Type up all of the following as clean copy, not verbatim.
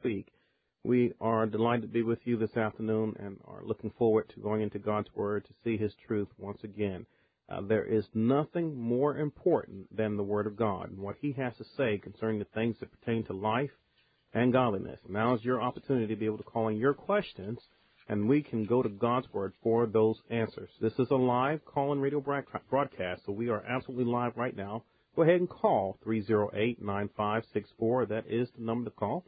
speak. We are delighted to be with you this afternoon and are looking forward to going into God's Word to see His truth once again. There is nothing more important than the Word of God and what He has to say concerning the things that pertain to life and godliness. Now is your opportunity to be able to call in your questions, and we can go to God's Word for those answers. This is a live call-in radio broadcast, so we are absolutely live right now. Go ahead and call 308-9564. That is the number to call,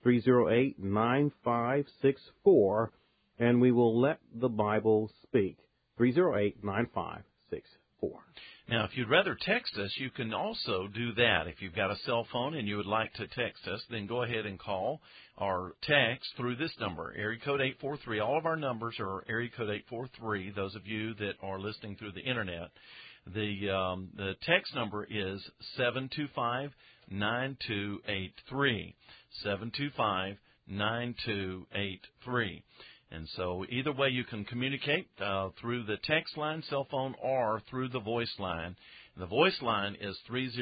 308-9564, and we will let the Bible speak, 308-9564. Now, if you'd rather text us, you can also do that. If you've got a cell phone and you would like to text us, then go ahead and call or text through this number, area code 843. All of our numbers are area code 843, those of you that are listening through the Internet. The text number is 725-9283, 725-9283. And so either way you can communicate through the text line, cell phone, or through the voice line. The voice line is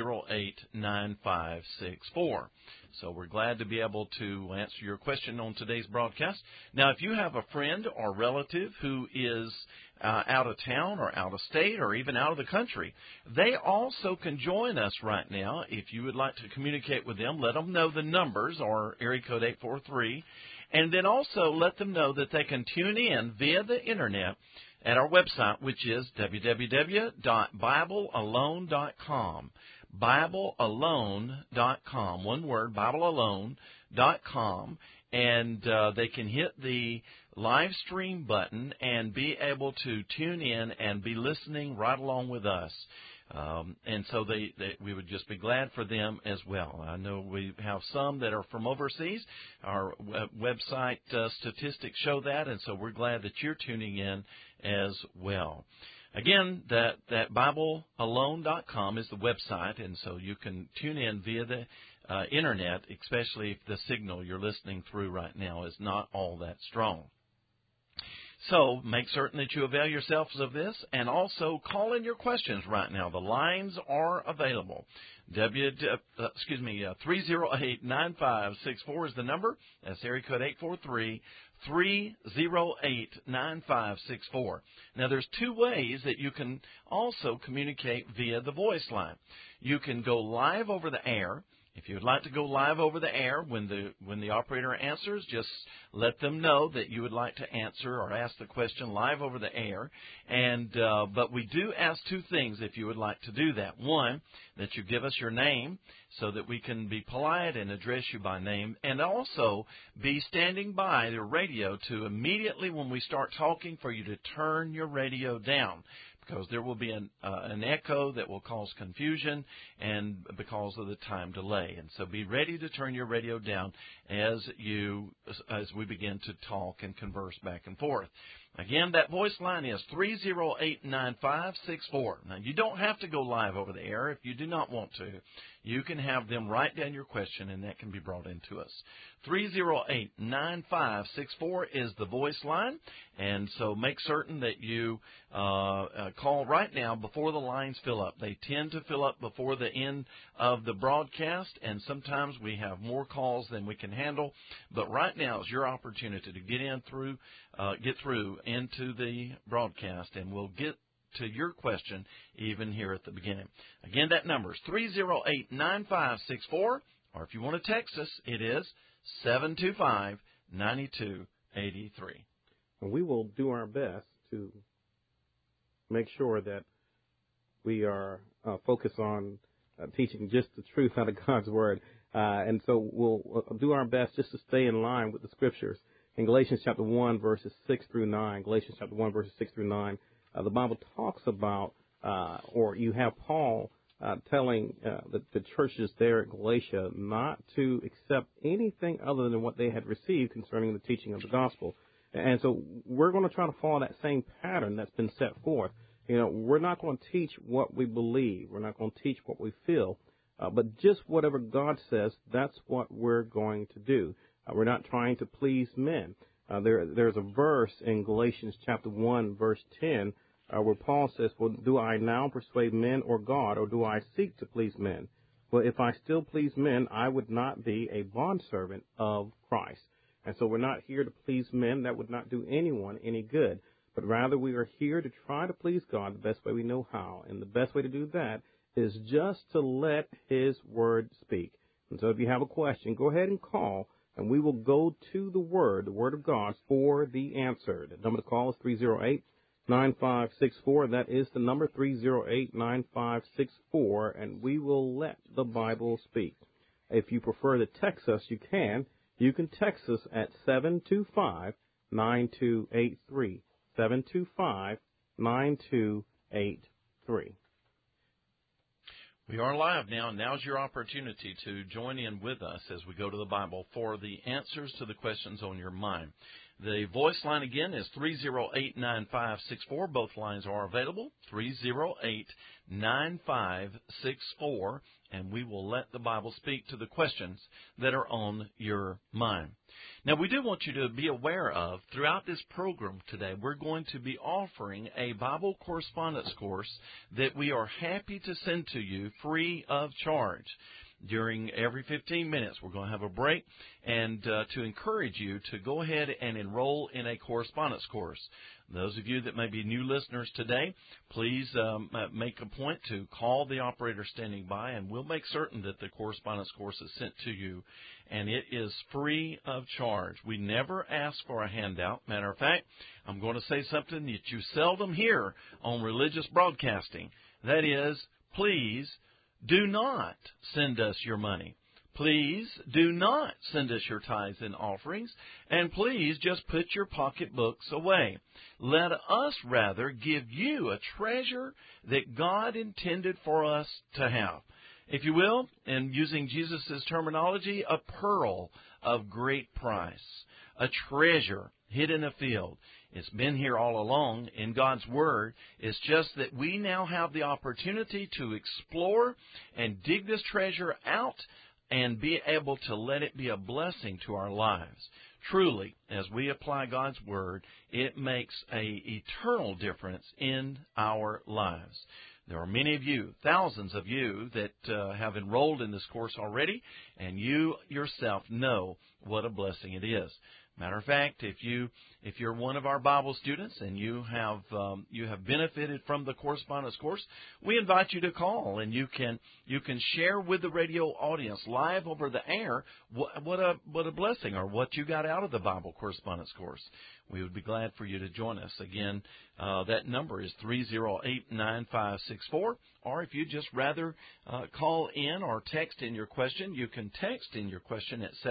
308-9564. So we're glad to be able to answer your question on today's broadcast. Now, if you have a friend or relative who is out of town or out of state or even out of the country, they also can join us right now. If you would like to communicate with them, let them know the numbers or area code 843. And then also let them know that they can tune in via the Internet at our website, which is www.biblealone.com. BibleAlone.com. One word, BibleAlone.com. And they can hit the live stream button and be able to tune in and be listening right along with us. And so we would just be glad for them as well. I know we have some that are from overseas. Our website statistics show that, and so we're glad that you're tuning in as well. Again, that BibleAlone.com is the website, and so you can tune in via the Internet, especially if the signal you're listening through right now is not all that strong. So make certain that you avail yourselves of this, and also call in your questions right now. The lines are available. 308-9564 is the number. That's area code 843-308-9564. Now, there's two ways that you can also communicate via the voice line. You can go live over the air. If you would like to go live over the air when the operator answers, just let them know that you would like to answer or ask the question live over the air. And but we do ask two things if you would like to do that. One, that you give us your name so that we can be polite and address you by name, and also be standing by the radio to immediately when we start talking for you to turn your radio down, because there will be an echo that will cause confusion and because of the time delay. And so be ready to turn your radio down as we begin to talk and converse back and forth. Again, that voice line is 308-9564. Now, you don't have to go live over the air if you do not want to. You can have them write down your question, and that can be brought into us. 308-9564 is the voice line, and so make certain that you call right now before the lines fill up. They tend to fill up before the end of the broadcast, and sometimes we have more calls than we can handle. But right now is your opportunity to get through into the broadcast, and we'll get to your question even here at the beginning. Again, that number is 308-9564, or if you want to text us, it is 725-9283. And we will do our best to make sure that we are focused on teaching just the truth out of God's Word. And so we'll do our best just to stay in line with the Scriptures. In Galatians chapter 1, verses 6 through 9, Galatians chapter 1, verses 6 through 9, the Bible talks about, or you have Paul telling the churches there at Galatia not to accept anything other than what they had received concerning the teaching of the gospel. And so we're going to try to follow that same pattern that's been set forth. You know, we're not going to teach what we believe. We're not going to teach what we feel. But just whatever God says, that's what we're going to do. We're not trying to please men. There's a verse in Galatians chapter 1, verse 10, where Paul says, well, do I now persuade men or God, or do I seek to please men? Well, if I still please men, I would not be a bondservant of Christ. So we're not here to please men. That would not do anyone any good. But rather we are here to try to please God the best way we know how. And the best way to do that is just to let His Word speak. And so if you have a question, go ahead and call, and we will go to the Word of God, for the answer. The number to call is 308-9564. That is the number, 308-9564, and we will let the Bible speak. If you prefer to text us, you can. You can text us at 725-9283. 725-9283. We are live now, and now's your opportunity to join in with us as we go to the Bible for the answers to the questions on your mind. The voice line again is 308-9564. Both lines are available, 308-9564, and we will let the Bible speak to the questions that are on your mind. Now, we do want you to be aware of, throughout this program today, we're going to be offering a Bible correspondence course that we are happy to send to you free of charge. During every 15 minutes, we're going to have a break, and to encourage you to go ahead and enroll in a correspondence course. Those of you that may be new listeners today, please make a point to call the operator standing by, and we'll make certain that the correspondence course is sent to you, and it is free of charge. We never ask for a handout. Matter of fact, I'm going to say something that you seldom hear on religious broadcasting. That is, please do not send us your money. Please do not send us your tithes and offerings. And please just put your pocketbooks away. Let us rather give you a treasure that God intended for us to have. If you will, and using Jesus' terminology, a pearl of great price, a treasure hid in a field. It's been here all along in God's Word. It's just that we now have the opportunity to explore and dig this treasure out and be able to let it be a blessing to our lives. Truly, as we apply God's Word, it makes an eternal difference in our lives. There are many of you, thousands of you, that have enrolled in this course already, and you yourself know what a blessing it is. Matter of fact, if you're one of our Bible students and you have benefited from the correspondence course, we invite you to call, and you can share with the radio audience live over the air what a blessing, or what you got out of the Bible correspondence course. We would be glad for you to join us. Again, that number is 308-9564. Or if you'd just rather call in or text in your question, you can text in your question at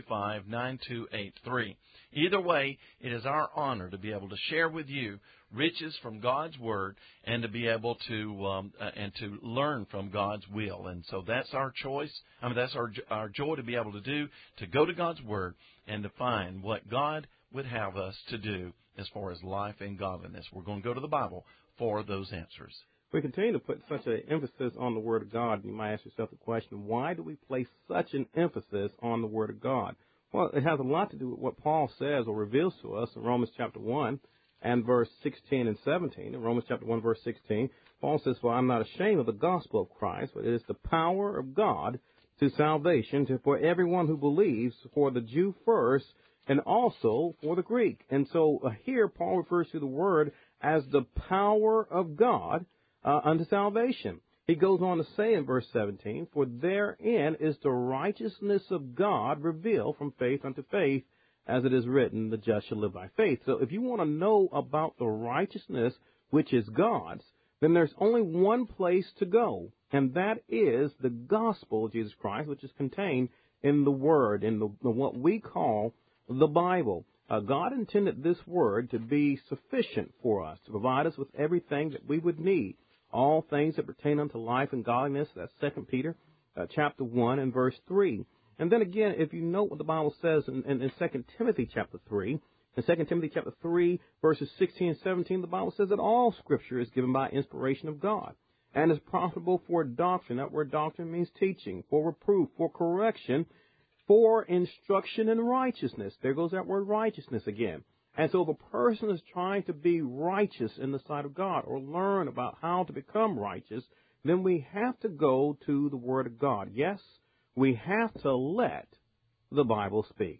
725-9283. Either way, it is our honor to be able to share with you riches from God's Word, and to be able to learn from God's will. And so that's our choice. That's our joy to be able to do, to go to God's Word and to find what God would have us to do as far as life and godliness. We're going to go to the Bible for those answers. We continue to put such an emphasis on the Word of God. You might ask yourself the question, why do we place such an emphasis on the Word of God? Well, it has a lot to do with what Paul says or reveals to us in Romans chapter 1 and verse 16 and 17. In Romans chapter 1, verse 16, Paul says, "For I'm not ashamed of the gospel of Christ, but it is the power of God to salvation for everyone who believes, for the Jew first, and also for the Greek." And so here Paul refers to the Word as the power of God unto salvation. He goes on to say in verse 17, "For therein is the righteousness of God revealed from faith unto faith, as it is written, the just shall live by faith." So if you want to know about the righteousness which is God's, then there's only one place to go, and that is the gospel of Jesus Christ, which is contained in the Word, in what we call the Bible. God intended this Word to be sufficient for us, to provide us with everything that we would need. All things that pertain unto life and godliness. That's 2 Peter chapter 1 and verse 3. And then again, if you note what the Bible says in 2 Timothy chapter 3, in 2 Timothy chapter 3, verses 16 and 17, the Bible says that all Scripture is given by inspiration of God and is profitable for doctrine. That word doctrine means teaching, for reproof, for correction, for instruction in righteousness. There goes that word righteousness again. And so if a person is trying to be righteous in the sight of God, or learn about how to become righteous, then we have to go to the Word of God. Yes, we have to let the Bible speak.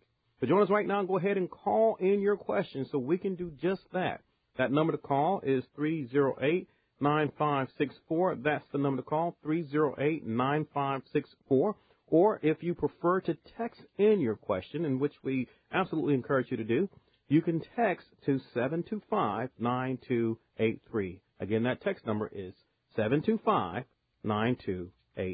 So join us right now and go ahead and call in your questions so we can do just that. That number to call is 308-9564. That's the number to call, 308-9564. Or if you prefer to text in your question, in which we absolutely encourage you to do, you can text to 725-9283. Again, that text number is 725-9283.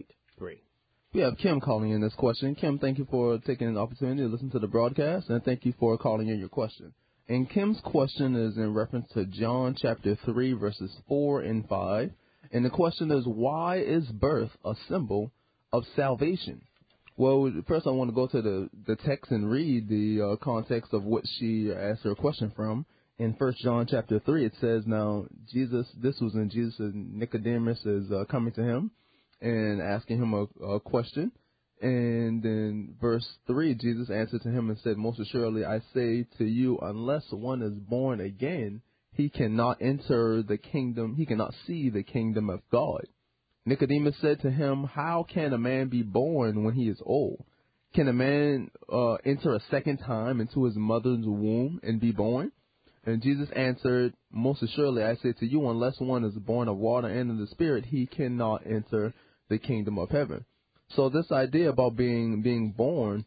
We have Kim calling in this question. Kim, thank you for taking an opportunity to listen to the broadcast, and thank you for calling in your question. And Kim's question is in reference to John chapter 3, verses 4 and 5. And the question is, why is birth a symbol of salvation? Well, first I want to go to the text and read the context of what she asked her question from. In 1 John chapter 3, it says, now, this was when Jesus and Nicodemus is coming to him and asking him a question. And then verse 3, Jesus answered to him and said, most assuredly I say to you, unless one is born again, he cannot enter the kingdom, he cannot see the kingdom of God. Nicodemus said to him, how can a man be born when he is old? Can a man enter a second time into his mother's womb and be born? And Jesus answered, most assuredly I say to you, unless one is born of water and of the Spirit, he cannot enter the kingdom of heaven. So this idea about being born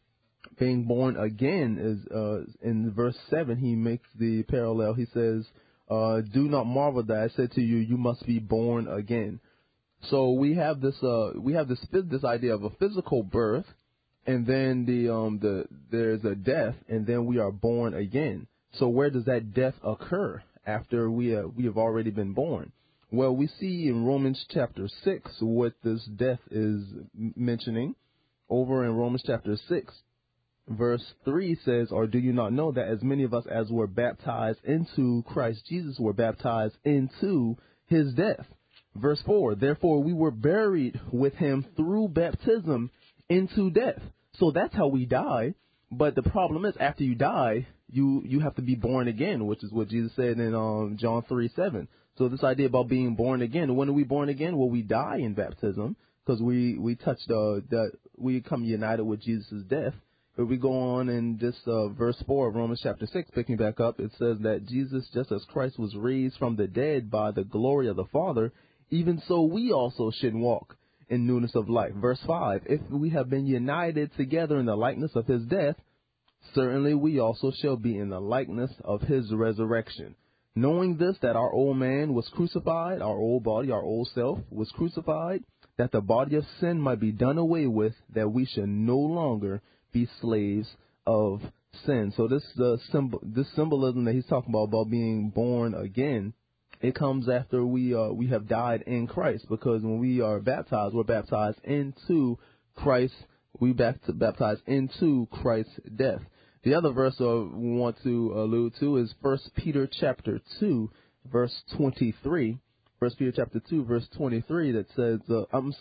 again is in verse 7. He makes the parallel. He says, "Do not marvel that I said to you, you must be born again." So we have this idea of a physical birth, and then there's a death, and then we are born again. So where does that death occur after we have already been born? Well, we see in Romans chapter 6 what this death is mentioning. Over in Romans chapter 6, verse 3 says, or do you not know that as many of us as were baptized into Christ Jesus were baptized into his death? Verse 4, therefore we were buried with him through baptism into death. So that's how we die. But the problem is, after you die, you have to be born again, which is what Jesus said in John 3:7. So this idea about being born again, when are we born again? Well, we die in baptism because we touched that we come united with Jesus' death. But we go on in this verse 4 of Romans chapter 6, picking back up, it says that Jesus, just as Christ was raised from the dead by the glory of the Father, even so we also should walk in newness of life. Verse 5, if we have been united together in the likeness of his death, certainly we also shall be in the likeness of his resurrection. Knowing this, that our old man was crucified, our old body, our old self was crucified, that the body of sin might be done away with, that we should no longer be slaves of sin. So this symbolism that he's talking about being born again, it comes after we have died in Christ, because when we are baptized, we're baptized into Christ. We baptized into Christ's death. The other verse we want to allude to is 1 Peter chapter 2, verse 23. 1 Peter chapter 2, verse 23 that says, 1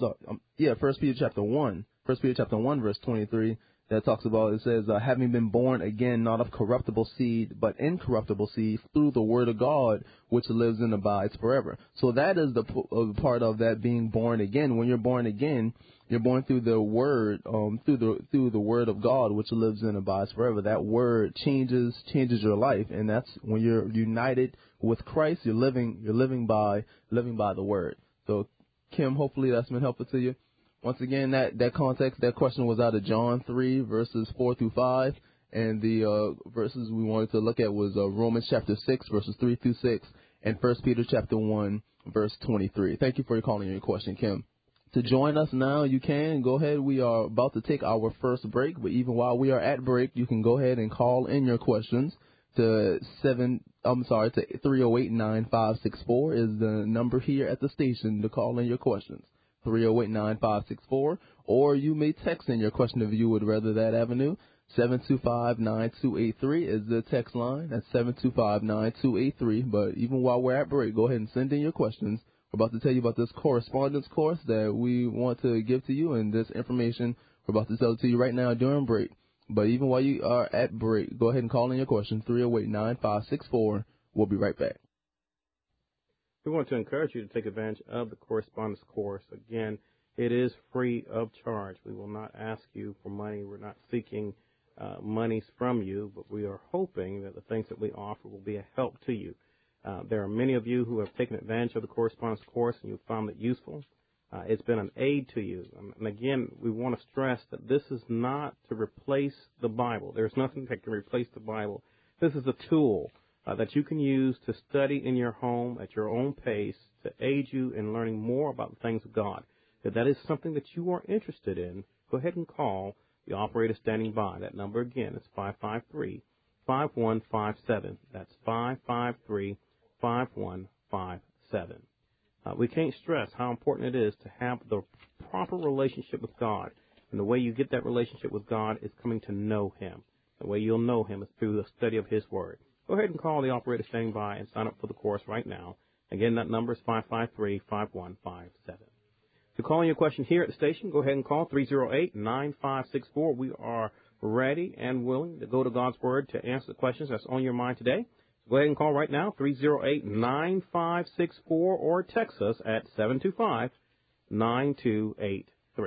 Peter chapter 1. 1 Peter chapter 1, verse 23 that talks about, it says, having been born again, not of corruptible seed, but incorruptible seed, through the word of God, which lives and abides forever. So that is the part of that being born again. When you're born again, you're born through the word, through the word of God, which lives and abides forever. That word changes your life, and that's when you're united with Christ. You're living by the word. So, Kim, hopefully that's been helpful to you. Once again, that context, that question was out of John 3, verses 4 through 5, and the verses we wanted to look at was Romans chapter 6, verses 3 through 6, and 1 Peter chapter 1, verse 23. Thank you for calling your question, Kim. To join us now, you can go ahead. We are about to take our first break, but even while we are at break, you can go ahead and call in your questions to 308-9564 is the number here at the station to call in your questions. 308-9564, or you may text in your question if you would rather that avenue. 725-9283 is the text line. That's 725-9283. But even while we're at break, go ahead and send in your questions. We're about to tell you about this correspondence course that we want to give to you, and this information we're about to tell it to you right now during break. But even while you are at break, go ahead and call in your question, 308-9564. We'll be right back. We want to encourage you to take advantage of the correspondence course. Again, it is free of charge. We will not ask you for money. We're not seeking monies from you, but we are hoping that the things that we offer will be a help to you. There are many of you who have taken advantage of the correspondence course and you've found it useful. It's been an aid to you. And again, we want to stress that this is not to replace the Bible. There's nothing that can replace the Bible. This is a tool that you can use to study in your home at your own pace to aid you in learning more about the things of God. If that is something that you are interested in, go ahead and call the operator standing by. That number again is 553-5157. That's 553-5157. We can't stress how important it is to have the proper relationship with God. And the way you get that relationship with God is coming to know Him. The way you'll know Him is through the study of His Word. Go ahead and call the operator standing by and sign up for the course right now. Again, that number is 553-5157. To call in your question here at the station, go ahead and call 308-9564. We are ready and willing to go to God's Word to answer the questions that's on your mind today. So go ahead and call right now, 308-9564, or text us at 725-9283.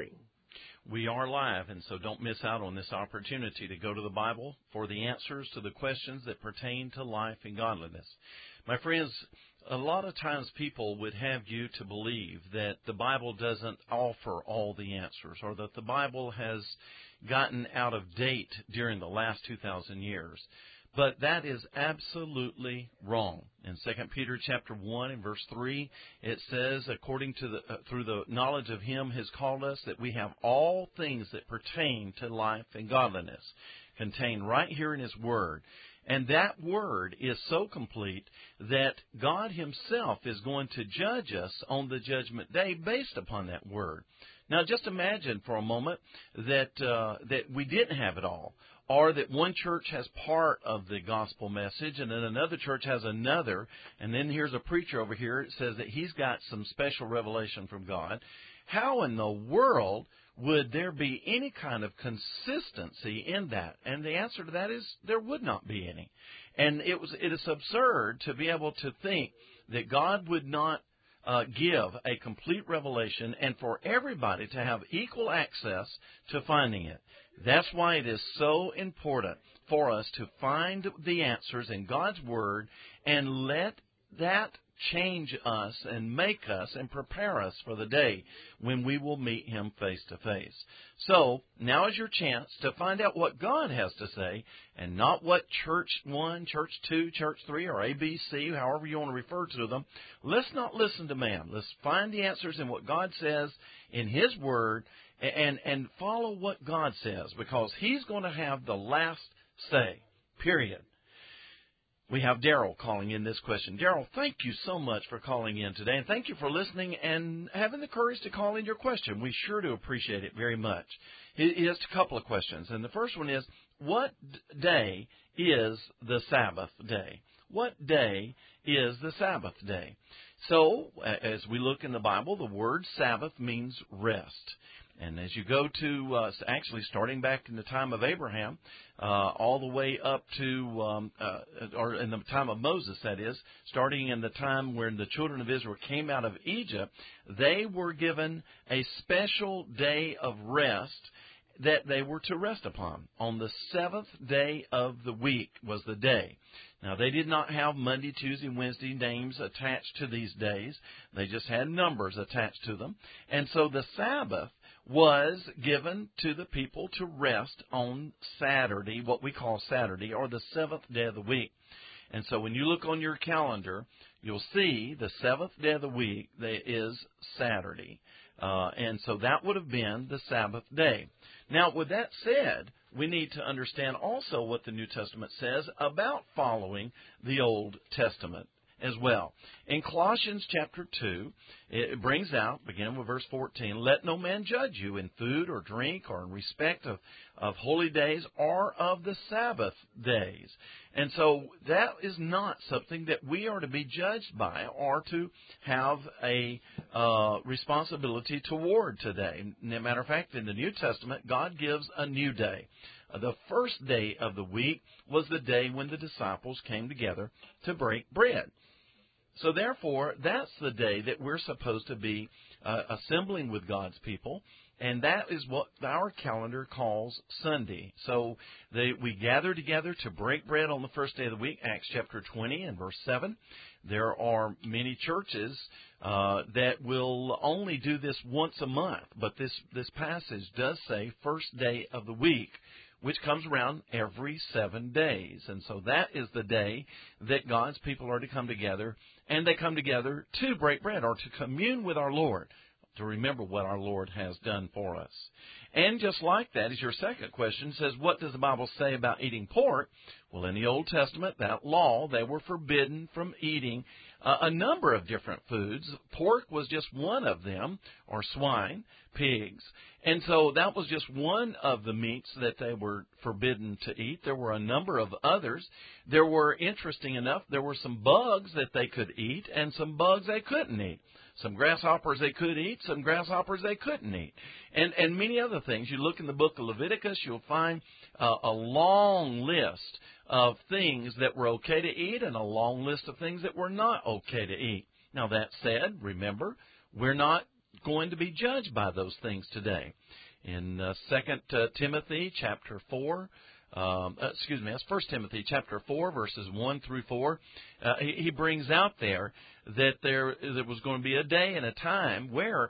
We are live, and so don't miss out on this opportunity to go to the Bible for the answers to the questions that pertain to life and godliness. My friends, a lot of times people would have you to believe that the Bible doesn't offer all the answers, or that the Bible has gotten out of date during the last 2,000 years. But that is absolutely wrong. In 2 Peter chapter 1 and verse 3, it says, according to through the knowledge of Him has called us, that we have all things that pertain to life and godliness, contained right here in His Word. And that Word is so complete that God Himself is going to judge us on the judgment day based upon that Word. Now, just imagine for a moment that we didn't have it all, or that one church has part of the gospel message and then another church has another, and then here's a preacher over here that says that he's got some special revelation from God. How in the world would there be any kind of consistency in that? And the answer to that is there would not be any. And it is absurd to be able to think that God would not give a complete revelation and for everybody to have equal access to finding it. That's why it is so important for us to find the answers in God's Word and let that change us and make us and prepare us for the day when we will meet Him face to face. So now is your chance to find out what God has to say and not what Church 1, Church 2, Church 3, or ABC, however you want to refer to them. Let's not listen to man. Let's find the answers in what God says in His Word and follow what God says, because He's going to have the last say, period. We have Daryl calling in this question. Daryl, thank you so much for calling in today, and thank you for listening and having the courage to call in your question. We sure do appreciate it very much. He has a couple of questions, and the first one is, what day is the Sabbath day? What day is the Sabbath day? So, as we look in the Bible, the word Sabbath means rest. And as you go to, actually starting back in the time of Abraham, all the way up to, or in the time of Moses, that is, starting in the time when the children of Israel came out of Egypt, they were given a special day of rest that they were to rest upon. On the seventh day of the week was the day. Now, they did not have Monday, Tuesday, Wednesday names attached to these days. They just had numbers attached to them. And so the Sabbath was given to the people to rest on Saturday, what we call Saturday, or the seventh day of the week. And so when you look on your calendar, you'll see the seventh day of the week is Saturday. And so that would have been the Sabbath day. Now, with that said, we need to understand also what the New Testament says about following the Old Testament as well. In Colossians chapter 2, it brings out, beginning with verse 14, let no man judge you in food or drink or in respect of holy days or of the Sabbath days. And so that is not something that we are to be judged by or to have a responsibility toward today. As a matter of fact, in the New Testament, God gives a new day. The first day of the week was the day when the disciples came together to break bread. So therefore, that's the day that we're supposed to be assembling with God's people And that is what our calendar calls Sunday. So we gather together to break bread on the first day of the week, Acts chapter 20 and verse 7. There are many churches that will only do this once a month, but this passage does say first day of the week, which comes around every 7 days. And so that is the day that God's people are to come together, and they come together to break bread or to commune with our Lord, to remember what our Lord has done for us. And just like that is your second question, says, what does the Bible say about eating pork? Well, in the Old Testament, that law, they were forbidden from eating a number of different foods. Pork was just one of them, or swine, pigs. And so that was just one of the meats that they were forbidden to eat. There were a number of others. There were, interesting enough, there were some bugs that they could eat and some bugs they couldn't eat. Some grasshoppers they could eat, some grasshoppers they couldn't eat, and many other things. You look in the book of Leviticus, you'll find a long list of things that were okay to eat and a long list of things that were not okay to eat. Now, that said, remember, we're not going to be judged by those things today. In 2 Timothy chapter 4, that's 1 Timothy chapter 4, verses 1 through 4. He brings out there that there was going to be a day and a time where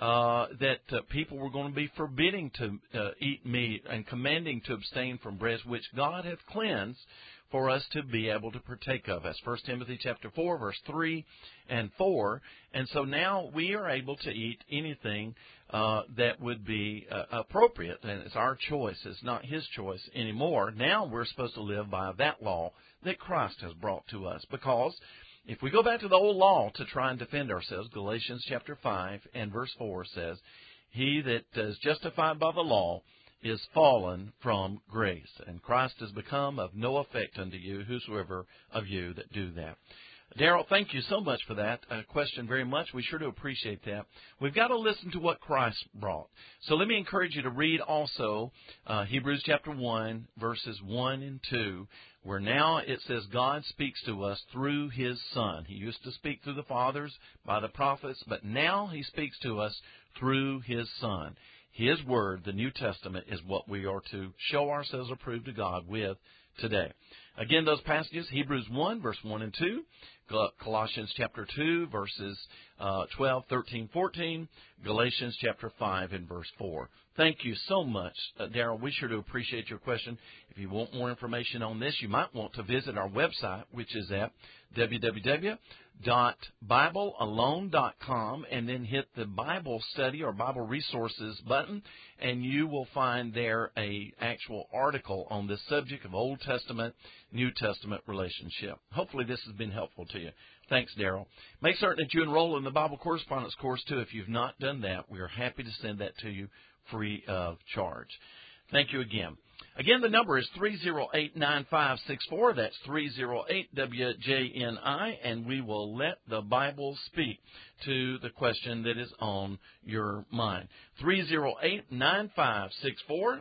people were going to be forbidding to eat meat and commanding to abstain from bread which God hath cleansed for us to be able to partake of. That's 1 Timothy chapter 4, verse 3 and 4. And so now we are able to eat anything that would be appropriate, and it's our choice. It's not His choice anymore. Now we're supposed to live by that law that Christ has brought to us, because if we go back to the old law to try and defend ourselves, Galatians chapter 5 and verse 4 says, he that is justified by the law is fallen from grace, and Christ has become of no effect unto you, whosoever of you that do that. Darrell, thank you so much for that question very much. We sure do appreciate that. We've got to listen to what Christ brought. So let me encourage you to read also Hebrews chapter 1, verses 1 and 2, where now it says God speaks to us through His Son. He used to speak through the fathers by the prophets, but now He speaks to us through His Son. His Word, the New Testament, is what we are to show ourselves approved to God with today. Again, those passages, Hebrews 1, verse 1 and 2, Colossians chapter 2, verses 12, 13, 14, Galatians chapter 5 and verse 4. Thank you so much, Darrell. We sure do appreciate your question. If you want more information on this, you might want to visit our website, which is at www.biblealone.com, and then hit the Bible study or Bible resources button, and you will find there a actual article on this subject of Old Testament, New Testament relationship. Hopefully this has been helpful to you. Thanks, Darrell. Make certain that you enroll in the Bible Correspondence course, too. If you've not done that, we are happy to send that to you free of charge. Thank you again. Again, the number is 308-9564. That's 308-WJNI, and we will let the Bible speak to the question that is on your mind. 308-9564,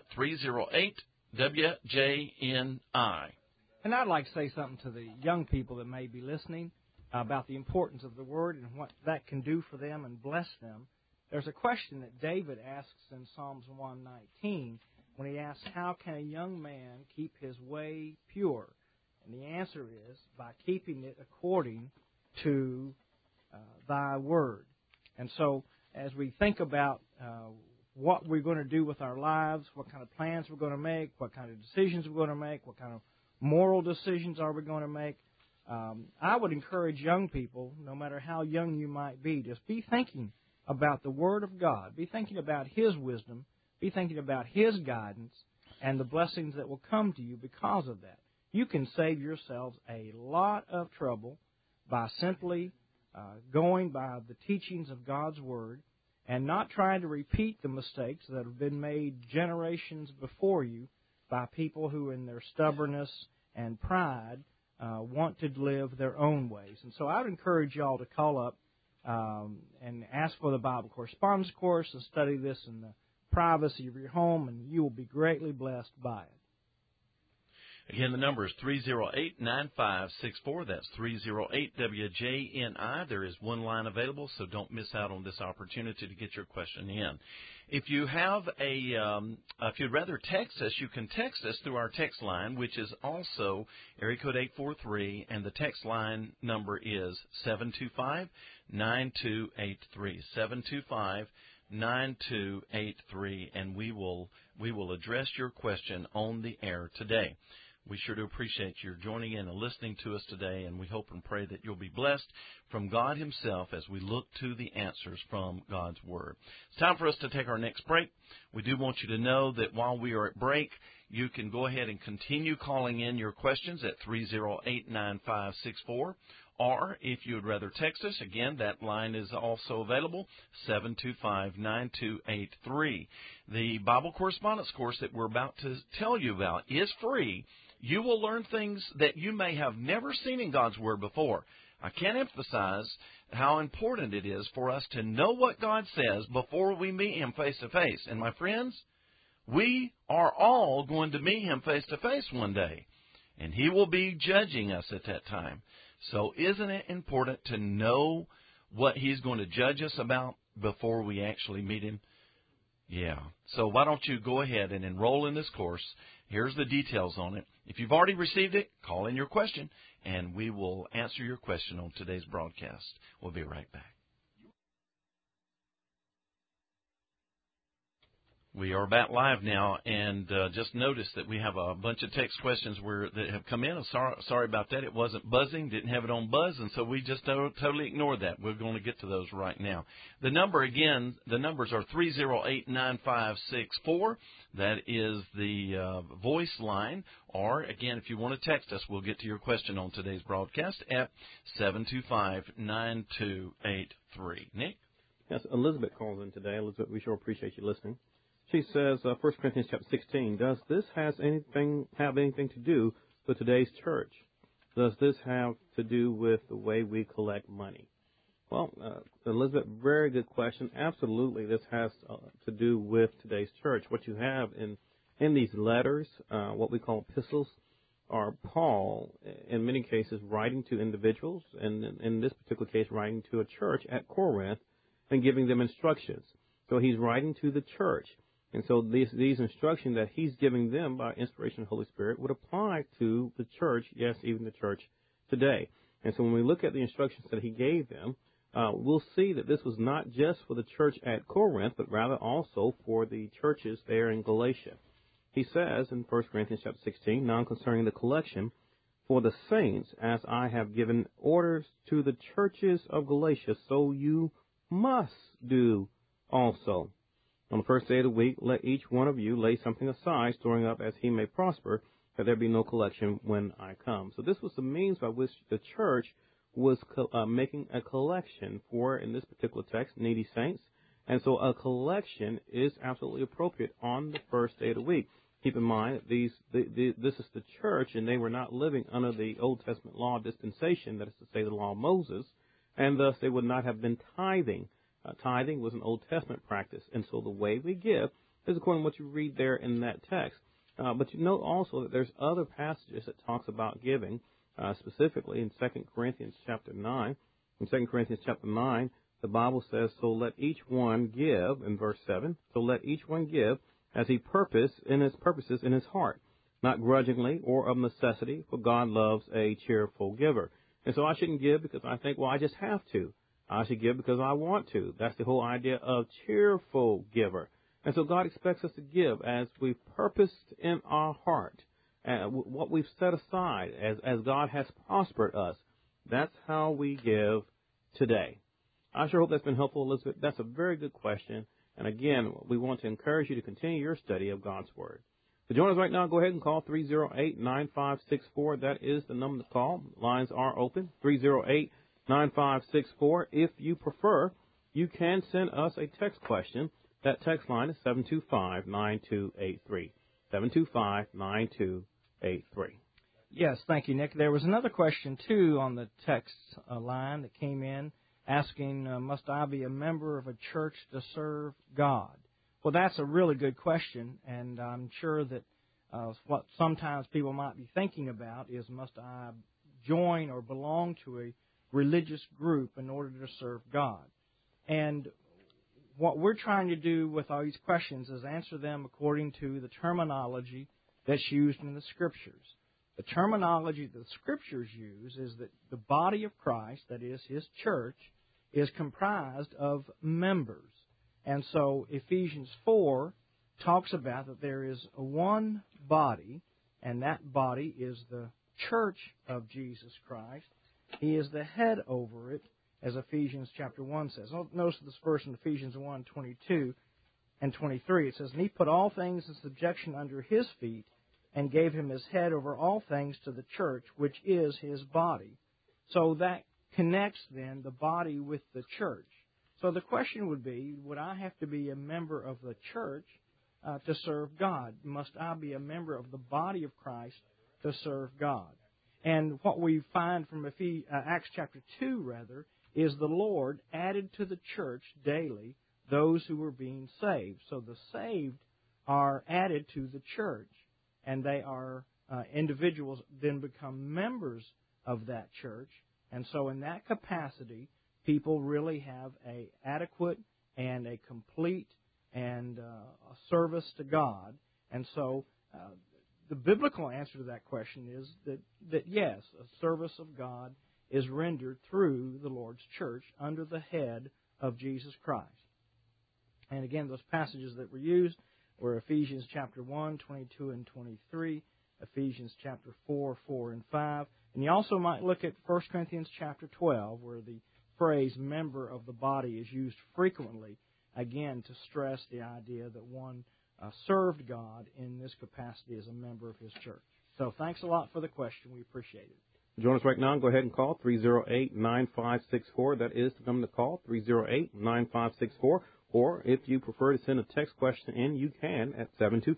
308-WJNI. And I'd like to say something to the young people that may be listening about the importance of the Word and what that can do for them and bless them. There's a question that David asks in Psalms 119 when he asks, how can a young man keep his way pure? And the answer is by keeping it according to thy word. And so as we think about what we're going to do with our lives, what kind of plans we're going to make, what kind of decisions we're going to make, what kind of moral decisions are we going to make, I would encourage young people, no matter how young you might be, just be thinking about the Word of God. Be thinking about His wisdom. Be thinking about His guidance and the blessings that will come to you because of that. You can save yourselves a lot of trouble by simply going by the teachings of God's Word and not trying to repeat the mistakes that have been made generations before you by people who in their stubbornness and pride want to live their own ways. And so I would encourage you all to call up and ask for the Bible Correspondence course and study this in the privacy of your home, and you will be greatly blessed by it. Again, the number is 308-9564. That's 308-WJNI. There is one line available, so don't miss out on this opportunity to get your question in. If you have if you'd rather text us, you can text us through our text line, which is also area code 843, and the text line number is 725-9283. 725-9283, and we will address your question on the air today. We sure do appreciate your joining in and listening to us today, and we hope and pray that you'll be blessed from God Himself as we look to the answers from God's Word. It's time for us to take our next break. We do want you to know that while we are at break, you can go ahead and continue calling in your questions at 308-9564. Or, if you would rather text us, again, that line is also available, 725-9283. The Bible correspondence course that we're about to tell you about is free. You will learn things that you may have never seen in God's Word before. I can't emphasize how important it is for us to know what God says before we meet Him face to face. And my friends, we are all going to meet Him face to face one day, and He will be judging us at that time. So isn't it important to know what He's going to judge us about before we actually meet Him? Yeah. So why don't you go ahead and enroll in this course. Here's the details on it. If you've already received it, call in your question, and we will answer your question on today's broadcast. We'll be right back. We are back live now, and just noticed that we have a bunch of text questions that have come in. Sorry about that. It wasn't buzzing, didn't have it on buzz, and so we just totally ignored that. We're going to get to those right now. The number, again, the numbers are 308-9564. That is the voice line. Or, again, if you want to text us, we'll get to your question on today's broadcast at 725-9283. Nick? Yes, Elizabeth calls in today. Elizabeth, we sure appreciate you listening. She says, 1 Corinthians chapter 16, does this have anything to do with today's church? Does this have to do with the way we collect money? Well, Elizabeth, very good question. Absolutely, this has to do with today's church. What you have in these letters, what we call epistles, are Paul, in many cases, writing to individuals, and in this particular case, writing to a church at Corinth and giving them instructions. So he's writing to the church. And so these instructions that he's giving them by inspiration of the Holy Spirit would apply to the church, yes, even the church today. And so when we look at the instructions that he gave them, we'll see that this was not just for the church at Corinth, but rather also for the churches there in Galatia. He says in 1 Corinthians chapter 16, now concerning the collection for the saints, as I have given orders to the churches of Galatia, so you must do also. On the first day of the week, let each one of you lay something aside, storing up as he may prosper, that there be no collection when I come. So this was the means by which the church was making a collection for, in this particular text, needy saints. And so a collection is absolutely appropriate on the first day of the week. Keep in mind, this is the church, and they were not living under the Old Testament law dispensation, that is to say, the law of Moses, and thus they would not have been tithing. Tithing was an Old Testament practice, and so the way we give is according to what you read there in that text. But you note also that there's other passages that talks about giving, specifically in 2 Corinthians chapter 9. In 2 Corinthians chapter 9, the Bible says, so let each one give, in verse 7, so let each one give as he purposes in his heart, not grudgingly or of necessity, for God loves a cheerful giver. And so I shouldn't give because I think, well, I just have to. I should give because I want to. That's the whole idea of cheerful giver. And so God expects us to give as we've purposed in our heart, what we've set aside as God has prospered us. That's how we give today. I sure hope that's been helpful, Elizabeth. That's a very good question. And again, we want to encourage you to continue your study of God's Word. To join us right now, go ahead and call 308-9564. That is the number to call. Lines are open, 308-9564. If you prefer, you can send us a text question. That text line is 725-9283. 725-9283. Yes, thank you, Nick. There was another question, too, on the text line that came in asking, must I be a member of a church to serve God? Well, that's a really good question, and I'm sure that what sometimes people might be thinking about is, must I join or belong to a religious group in order to serve God? And what we're trying to do with all these questions is answer them according to the terminology that's used in the Scriptures. The terminology that the Scriptures use is that the body of Christ, that is, His church, is comprised of members. And so Ephesians 4 talks about that there is one body, and that body is the church of Jesus Christ. He is the head over it, as Ephesians chapter 1 says. Notice this verse in Ephesians 1, 22 and 23. It says, "And He put all things in subjection under His feet, and gave Him His head over all things to the church, which is His body." So that connects then the body with the church. So the question would be, would I have to be a member of the church to serve God? Must I be a member of the body of Christ to serve God? And what we find from Acts chapter 2, is the Lord added to the church daily those who were being saved. So the saved are added to the church, and they are individuals then become members of that church. And so in that capacity, people really have an adequate and a complete and a service to God. And so the biblical answer to that question is that yes, a service of God is rendered through the Lord's church under the head of Jesus Christ. And again, those passages that were used were Ephesians chapter 1, 22 and 23, Ephesians chapter 4, 4 and 5. And you also might look at 1 Corinthians chapter 12, where the phrase member of the body is used frequently, again, to stress the idea that one served God in this capacity as a member of His church. So thanks a lot for the question. We appreciate it. Join us right now. Go ahead and call 308-9564. That is the number to call, 308-9564. Or if you prefer to send a text question in, you can at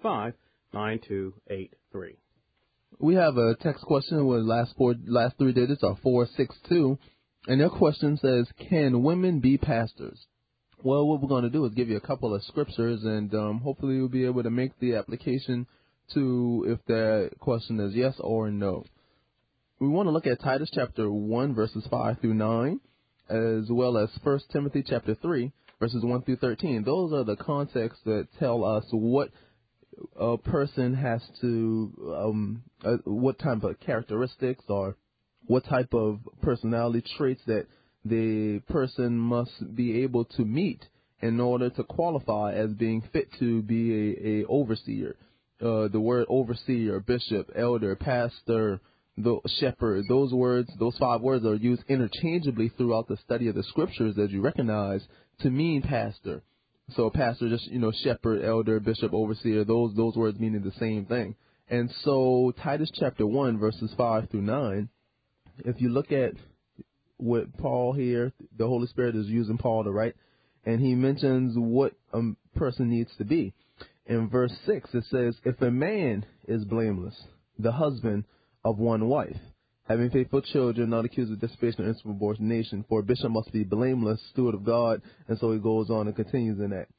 725-9283. We have a text question where last three digits are 462. And their question says, can women be pastors? Well, what we're going to do is give you a couple of scriptures, and hopefully you'll be able to make the application to if the question is yes or no. We want to look at Titus chapter 1, verses 5 through 9, as well as 1 Timothy chapter 3, verses 1 through 13. Those are the contexts that tell us what a person has to, what type of characteristics or what type of personality traits that the person must be able to meet in order to qualify as being fit to be a overseer. The word overseer, bishop, elder, pastor, the shepherd, those 5 words are used interchangeably throughout the study of the scriptures, as you recognize, to mean pastor. So pastor, just, shepherd, elder, bishop, overseer, those words meaning the same thing. And so Titus chapter 1, verses 5 through 9, if you look at what Paul here, the Holy Spirit is using Paul to write, and he mentions what a person needs to be. In verse 6, it says, if a man is blameless, the husband of one wife, having faithful children, not accused of dissipation or insubordination, for a bishop must be blameless, steward of God, and so he goes on and continues in that.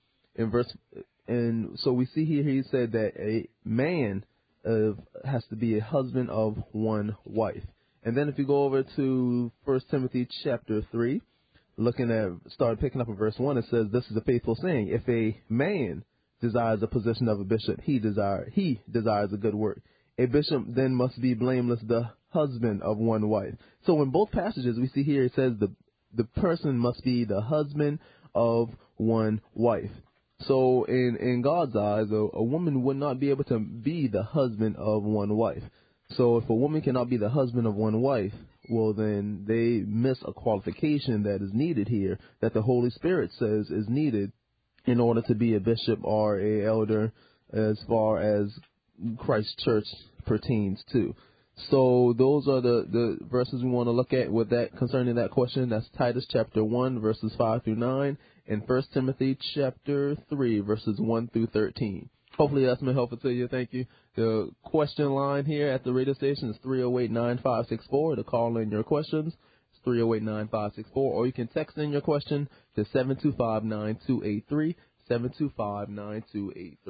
And so we see here he said that a man has to be a husband of one wife. And then if you go over to 1 Timothy chapter 3, start picking up at verse 1, it says, this is a faithful saying, if a man desires the position of a bishop, he desires a good work. A bishop then must be blameless, the husband of one wife. So in both passages we see here it says the person must be the husband of one wife. So in God's eyes, a woman would not be able to be the husband of one wife. So if a woman cannot be the husband of one wife, well, then they miss a qualification that is needed here, that the Holy Spirit says is needed in order to be a bishop or a elder as far as Christ's church pertains to. So those are the verses we want to look at with that concerning that question. That's Titus chapter 1, verses 5 through 9, and 1 Timothy chapter 3, verses 1 through 13. Hopefully that's been helpful to you. Thank you. The question line here at the radio station is 308-9564 to call in your questions. It's 308-9564, or you can text in your question to 725-9283, 725-9283.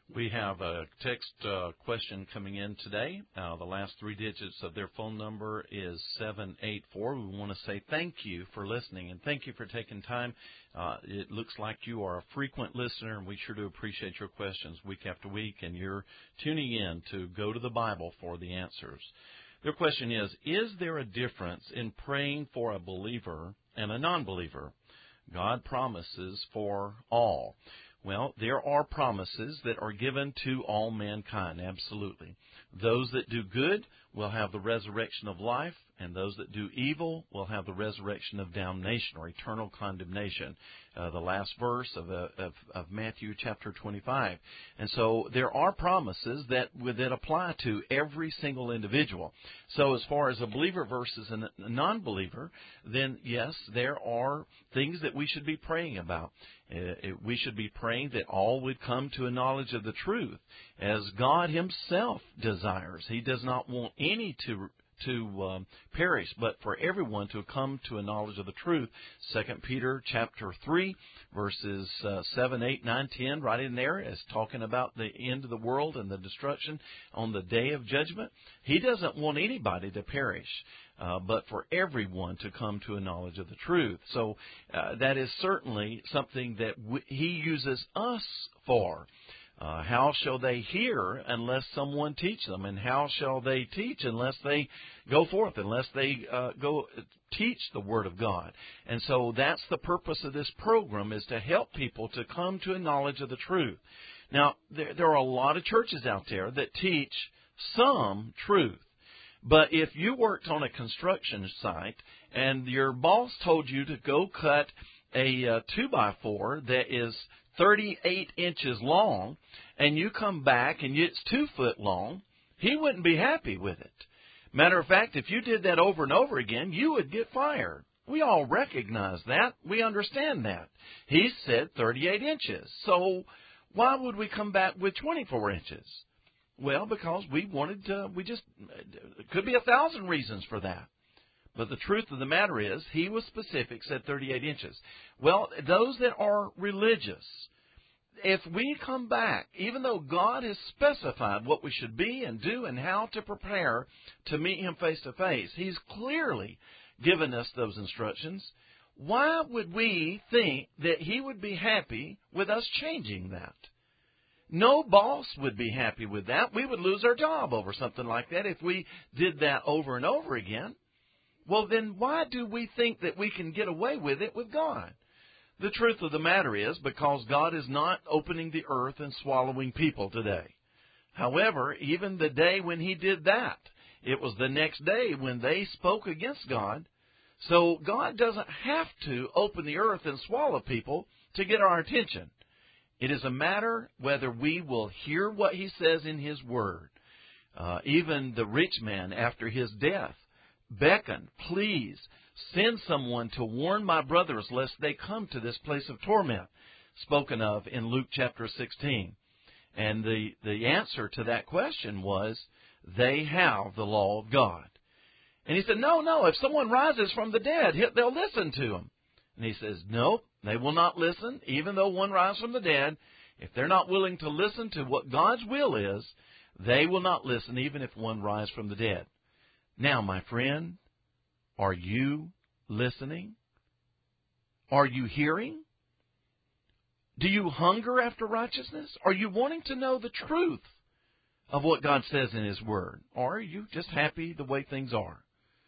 We have a text question coming in today. The last 3 digits of their phone number is 784. We want to say thank you for listening and thank you for taking time. It looks like you are a frequent listener, and we sure do appreciate your questions week after week, and you're tuning in to Go to the Bible for the answers. Their question is there a difference in praying for a believer and a non-believer? God promises for all. Well, there are promises that are given to all mankind, absolutely. Those that do good will have the resurrection of life, and those that do evil will have the resurrection of damnation or eternal condemnation, the last verse of Matthew chapter 25. And so there are promises that apply to every single individual. So as far as a believer versus a non-believer, then yes, there are things that we should be praying about. We should be praying that all would come to a knowledge of the truth, as God Himself desires. He does not want any to perish, but for everyone to come to a knowledge of the truth. 2 Peter chapter 3, verses 7, 8, 9, 10, right in there is talking about the end of the world and the destruction on the day of judgment. He doesn't want anybody to perish, but for everyone to come to a knowledge of the truth. So that is certainly something that He uses us for. How shall they hear unless someone teach them? And how shall they teach unless they go forth, unless they go teach the Word of God? And so that's the purpose of this program, is to help people to come to a knowledge of the truth. Now, there are a lot of churches out there that teach some truth. But if you worked on a construction site and your boss told you to go cut a 2x4 that is 38 inches long, and you come back and it's 2 foot long, he wouldn't be happy with it. Matter of fact, if you did that over and over again, you would get fired. We all recognize that. We understand that. He said 38 inches. So why would we come back with 24 inches? Well, because we wanted to, it could be 1,000 reasons for that. But the truth of the matter is, he was specific, said 38 inches. Well, those that are religious, if we come back, even though God has specified what we should be and do and how to prepare to meet Him face to face, He's clearly given us those instructions. Why would we think that He would be happy with us changing that? No boss would be happy with that. We would lose our job over something like that if we did that over and over again. Well, then why do we think that we can get away with it with God? The truth of the matter is, because God is not opening the earth and swallowing people today. However, even the day when He did that, it was the next day when they spoke against God. So God doesn't have to open the earth and swallow people to get our attention. It is a matter whether we will hear what He says in His Word. Even the rich man, after his death, beckon, please, send someone to warn my brothers lest they come to this place of torment, spoken of in Luke chapter 16. And the answer to that question was, they have the law of God. And he said, no, if someone rises from the dead, they'll listen to him. And he says, no, they will not listen, even though one rises from the dead. If they're not willing to listen to what God's will is, they will not listen, even if one rises from the dead. Now, my friend, are you listening? Are you hearing? Do you hunger after righteousness? Are you wanting to know the truth of what God says in His Word? Or are you just happy the way things are?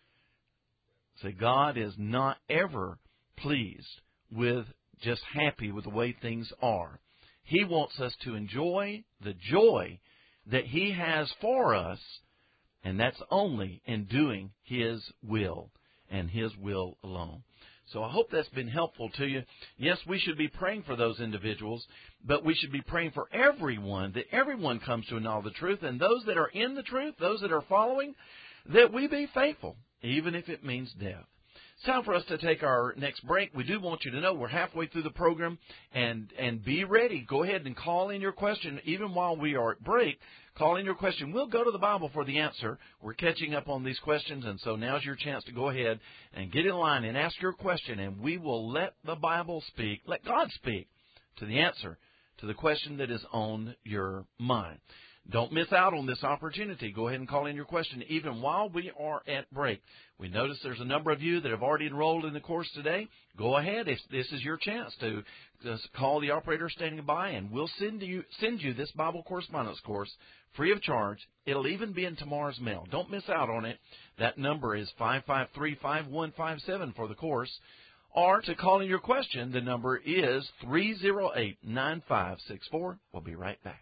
See, God is not ever pleased with just happy with the way things are. He wants us to enjoy the joy that He has for us, and that's only in doing His will and His will alone. So I hope that's been helpful to you. Yes, we should be praying for those individuals, but we should be praying for everyone, that everyone comes to know the truth, and those that are in the truth, those that are following, that we be faithful, even if it means death. It's time for us to take our next break. We do want you to know we're halfway through the program, and be ready. Go ahead and call in your question even while we are at break. Call in your question. We'll go to the Bible for the answer. We're catching up on these questions, and so now's your chance to go ahead and get in line and ask your question, and we will let the Bible speak, let God speak to the answer to the question that is on your mind. Don't miss out on this opportunity. Go ahead and call in your question even while we are at break. We notice there's a number of you that have already enrolled in the course today. Go ahead. If this is your chance to just call the operator standing by, and we'll send you this Bible correspondence course free of charge. It'll even be in tomorrow's mail. Don't miss out on it. That number is 553-5157 for the course. Or to call in your question, the number is 308-9564. We'll be right back.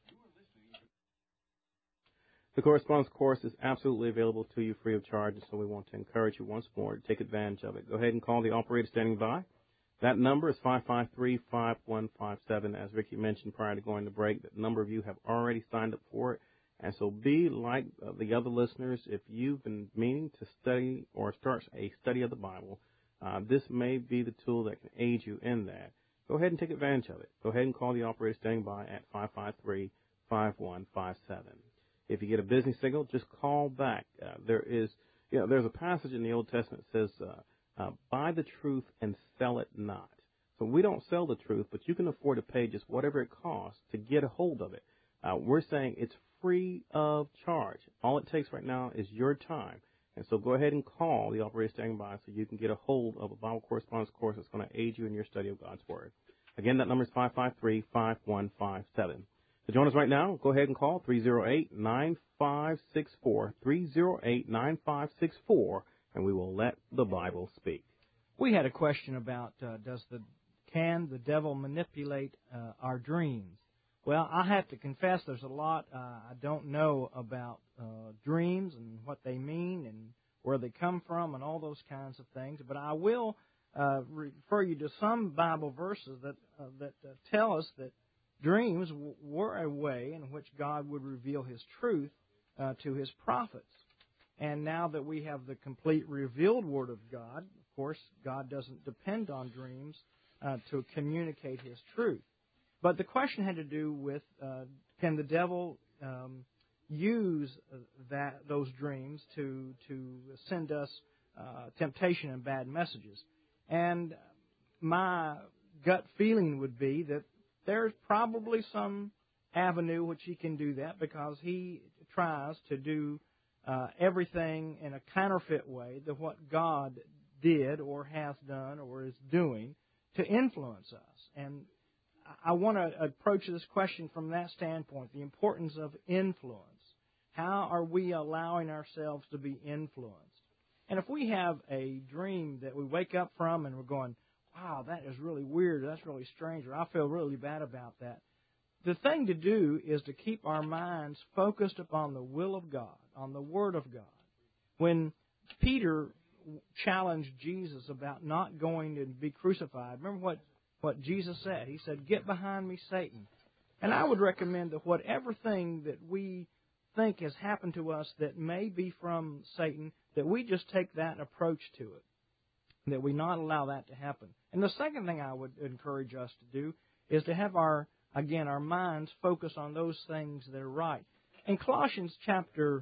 The correspondence course is absolutely available to you free of charge, so we want to encourage you once more to take advantage of it. Go ahead and call the operator standing by. That number is 553-5157. As Ricky mentioned prior to going to break, that number of you have already signed up for it. And so be like the other listeners. If you've been meaning to study or start a study of the Bible, this may be the tool that can aid you in that. Go ahead and take advantage of it. Go ahead and call the operator standing by at 553-5157. If you get a busy signal, just call back. There's a passage in the Old Testament that says, buy the truth and sell it not. So we don't sell the truth, but you can afford to pay just whatever it costs to get a hold of it. We're saying it's free of charge. All it takes right now is your time. And so go ahead and call the operator standing by so you can get a hold of a Bible correspondence course that's going to aid you in your study of God's Word. Again, that number is 553-5157. To join us right now, go ahead and call 308-9564, 308-9564, and we will let the Bible speak. We had a question about can the devil manipulate our dreams? Well, I have to confess there's a lot I don't know about dreams and what they mean and where they come from and all those kinds of things. But I will refer you to some Bible verses that tell us that dreams were a way in which God would reveal His truth to His prophets. And now that we have the complete revealed Word of God, of course, God doesn't depend on dreams to communicate His truth. But the question had to do with can the devil use those dreams to send us temptation and bad messages? And my gut feeling would be that there's probably some avenue which he can do that, because he tries to do everything in a counterfeit way to what God did or has done or is doing to influence us. And I want to approach this question from that standpoint, the importance of influence. How are we allowing ourselves to be influenced? And if we have a dream that we wake up from and we're going, wow, that is really weird, that's really strange, or I feel really bad about that, the thing to do is to keep our minds focused upon the will of God, on the Word of God. When Peter challenged Jesus about not going to be crucified, remember what Jesus said? He said, "Get behind me, Satan." And I would recommend that whatever thing that we think has happened to us that may be from Satan, that we just take that approach to it, that we not allow that to happen. And the second thing I would encourage us to do is to have our minds focus on those things that are right. In Ephesians chapter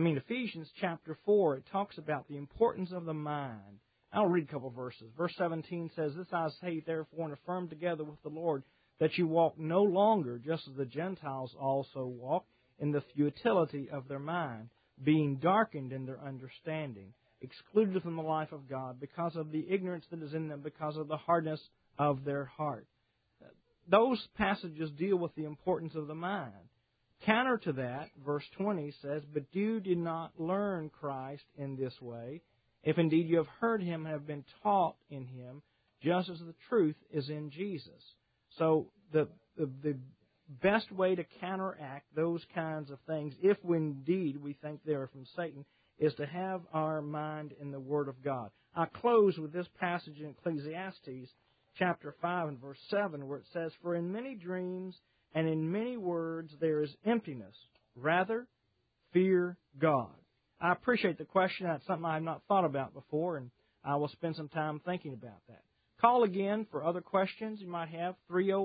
4, it talks about the importance of the mind. I'll read a couple of verses. Verse 17 says, "This I say, therefore, and affirm together with the Lord, that you walk no longer just as the Gentiles also walk, in the futility of their mind, being darkened in their understanding, excluded from the life of God because of the ignorance that is in them, because of the hardness of their heart." Those passages deal with the importance of the mind. Counter to that, verse 20 says, "But you did not learn Christ in this way, if indeed you have heard Him and have been taught in Him, just as the truth is in Jesus." So the best way to counteract those kinds of things, if indeed we think they are from Satan, is to have our mind in the Word of God. I close with this passage in Ecclesiastes chapter 5 and verse 7, where it says, "For in many dreams and in many words there is emptiness. Rather, fear God." I appreciate the question. That's something I have not thought about before, and I will spend some time thinking about that. Call again for other questions you might have,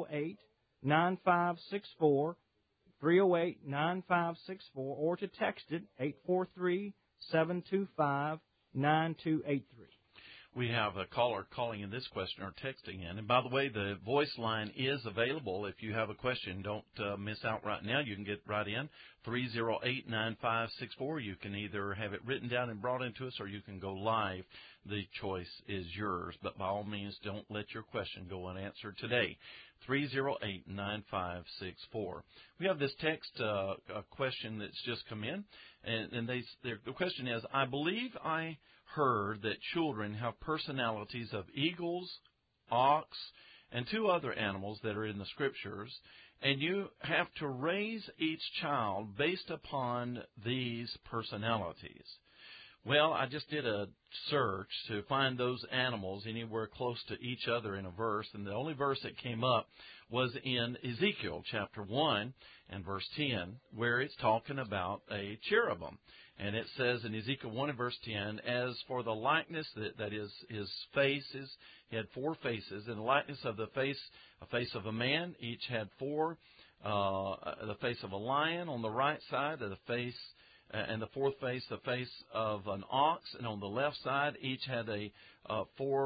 308-9564, 308-9564, or to text it, 843-725-9283. We have a caller calling in this question or texting in. And by the way, the voice line is available. If you have a question, don't miss out right now. You can get right in, 308-9564. You can either have it written down and brought into us, or you can go live. The choice is yours. But by all means, don't let your question go unanswered today. 308-9564. We have this text a question that's just come in, and the question is, I believe I heard that children have personalities of eagles, ox, and 2 other animals that are in the Scriptures, and you have to raise each child based upon these personalities. Well, I just did a search to find those animals anywhere close to each other in a verse, and the only verse that came up was in Ezekiel chapter 1 and verse 10, where it's talking about a cherubim. And it says in Ezekiel 1 and verse 10, as for the likeness, that is his faces, he had 4 faces, and the likeness of the face, a face of a man, each had 4, the face of a lion on the right side of the face, and the 4th face, the face of an ox, and on the left side, each had a face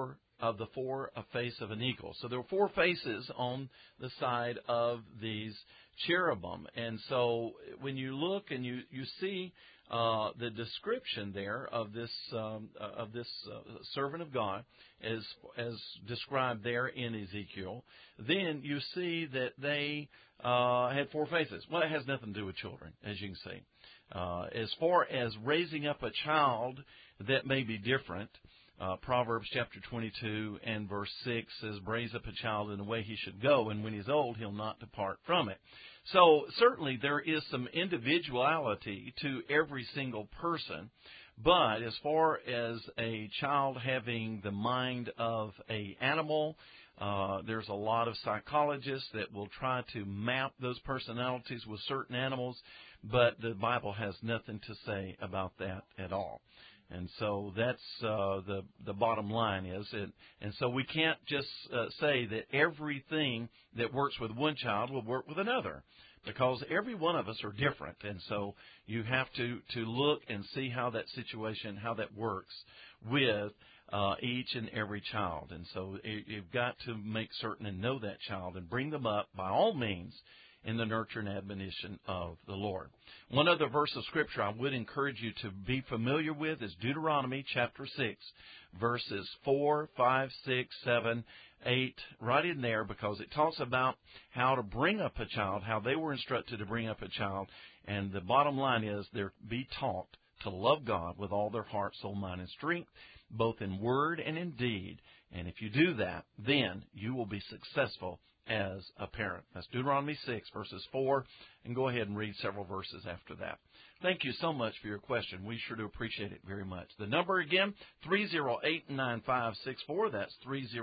of an eagle. So there were 4 faces on the side of these cherubim. And so when you look and you see the description there of this servant of God, as described there in Ezekiel, then you see that they had 4 faces. Well, it has nothing to do with children, as you can see. As far as raising up a child that may be different, Proverbs chapter 22 and verse 6 says, raise up a child in the way he should go, and when he's old, he'll not depart from it. So certainly there is some individuality to every single person, but as far as a child having the mind of an animal, there's a lot of psychologists that will try to map those personalities with certain animals, but the Bible has nothing to say about that at all. And so that's the bottom line is, and so we can't just say that everything that works with one child will work with another, because every one of us are different. And so you have to look and see how that situation, how that works with each and every child. And so you've got to make certain and know that child and bring them up by all means in the nurture and admonition of the Lord. One other verse of Scripture I would encourage you to be familiar with is Deuteronomy chapter 6, verses 4, 5, 6, 7, 8, right in there, because it talks about how to bring up a child, how they were instructed to bring up a child. And the bottom line is they're be taught to love God with all their heart, soul, mind, and strength, both in word and in deed. And if you do that, then you will be successful as a parent. That's Deuteronomy 6, verses 4, and go ahead and read several verses after that. Thank you so much for your question. We sure do appreciate it very much. The number again, 308-9564. That's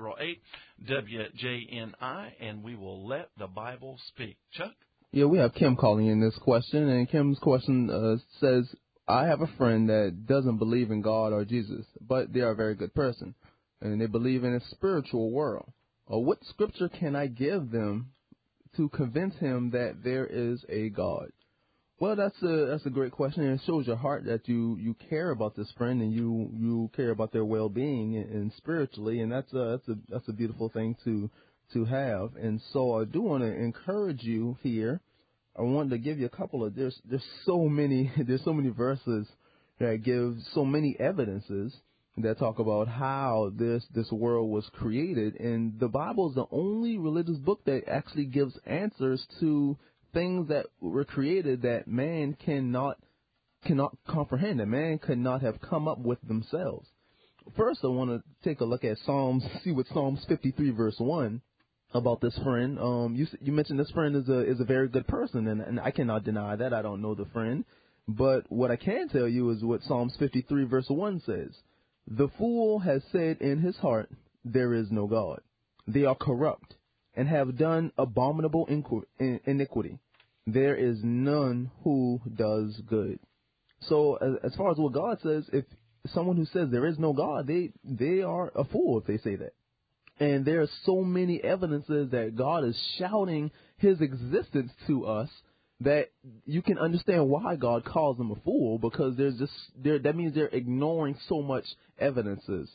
308-WJNI, and we will let the Bible speak. Chuck? Yeah, we have Kim calling in this question, and Kim's question says, I have a friend that doesn't believe in God or Jesus, but they are a very good person, and they believe in a spiritual world. What scripture can I give them to convince him that there is a God? Well, that's a great question, and it shows your heart that you care about this friend and you care about their well-being and spiritually, and that's a beautiful thing to have. And so I do want to encourage you here. I wanted to give you a couple of there's so many verses that give so many evidences that talk about how this world was created, and the Bible is the only religious book that actually gives answers to things that were created that man cannot comprehend, that man could not have come up with themselves. First, I want to take a look at see what Psalms 53 verse 1 about this friend. You mentioned this friend is a very good person, and I cannot deny that. I don't know the friend, but what I can tell you is what Psalms 53 verse 1 says. The fool has said in his heart, there is no God. They are corrupt and have done abominable iniquity. There is none who does good. So as far as what God says, if someone who says there is no God, they are a fool if they say that. And there are so many evidences that God is shouting his existence to us that you can understand why God calls them a fool, because that means they're ignoring so much evidences.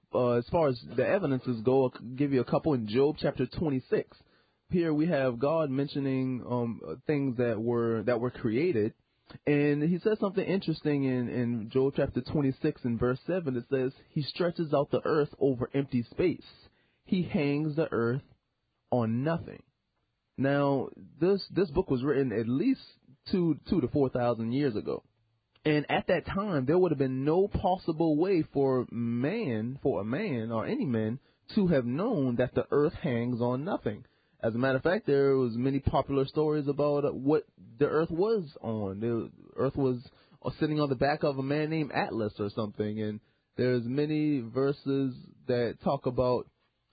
as far as the evidences go, I'll give you a couple in Job chapter 26. Here we have God mentioning things that were created. And he says something interesting in Job chapter 26 and verse 7. It says, he stretches out the earth over empty space. He hangs the earth on nothing. Now, this book was written at least 2,000 to 4,000 years ago. And at that time, there would have been no possible way for a man or any man to have known that the earth hangs on nothing. As a matter of fact, there was many popular stories about what the earth was on. The earth was sitting on the back of a man named Atlas or something. And there's many verses that talk about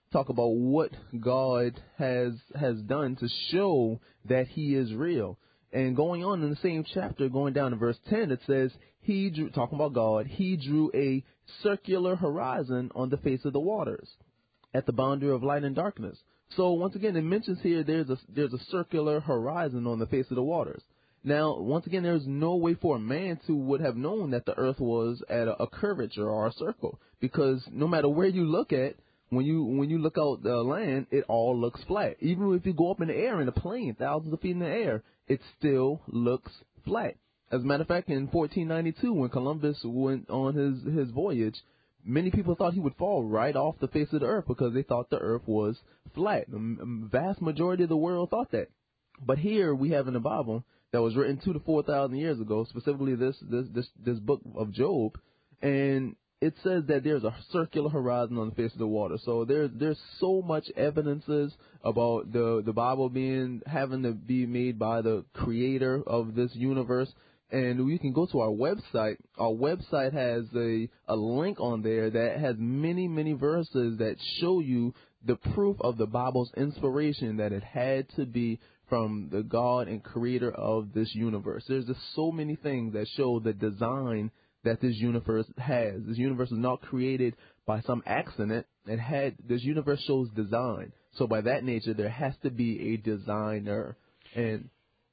what God has done to show that he is real. And going on in the same chapter, going down to verse 10, it says, talking about God, he drew a circular horizon on the face of the waters at the boundary of light and darkness. So once again, it mentions here there's a circular horizon on the face of the waters. Now, once again, there's no way for a man to would have known that the earth was at a curvature or a circle, because no matter where you look at, when you look out the land, it all looks flat. Even if you go up in the air in a plane, thousands of feet in the air, it still looks flat. As a matter of fact, in 1492, when Columbus went on his voyage, many people thought he would fall right off the face of the earth because they thought the earth was flat. The vast majority of the world thought that. But here we have in the Bible that was written 2,000 to 4,000 years ago, specifically this book of Job, and it says that there's a circular horizon on the face of the water. So there's so much evidences about the Bible having to be made by the creator of this universe. And you can go to our website. Our website has a link on there that has many, many verses that show you the proof of the Bible's inspiration, that it had to be from the God and creator of this universe. There's just so many things that show the design that this universe has. This universe is not created by some accident. This universe shows design. So by that nature, there has to be a designer. And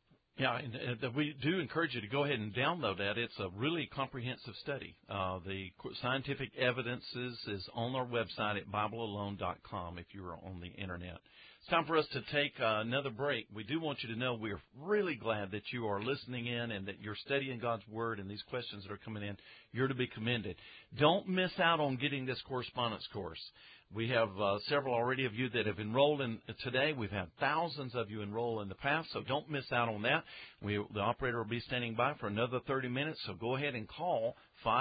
we do encourage you to go ahead and download that. It's a really comprehensive study. The scientific evidences is on our website at BibleAlone.com if you're on the Internet. It's time for us to take another break. We do want you to know we're really glad that you are listening in and that you're studying God's Word, and these questions that are coming in, you're to be commended. Don't miss out on getting this correspondence course. We have several already of you that have enrolled in today. We've had thousands of you enroll in the past, so don't miss out on that. The operator will be standing by for another 30 minutes, so go ahead and call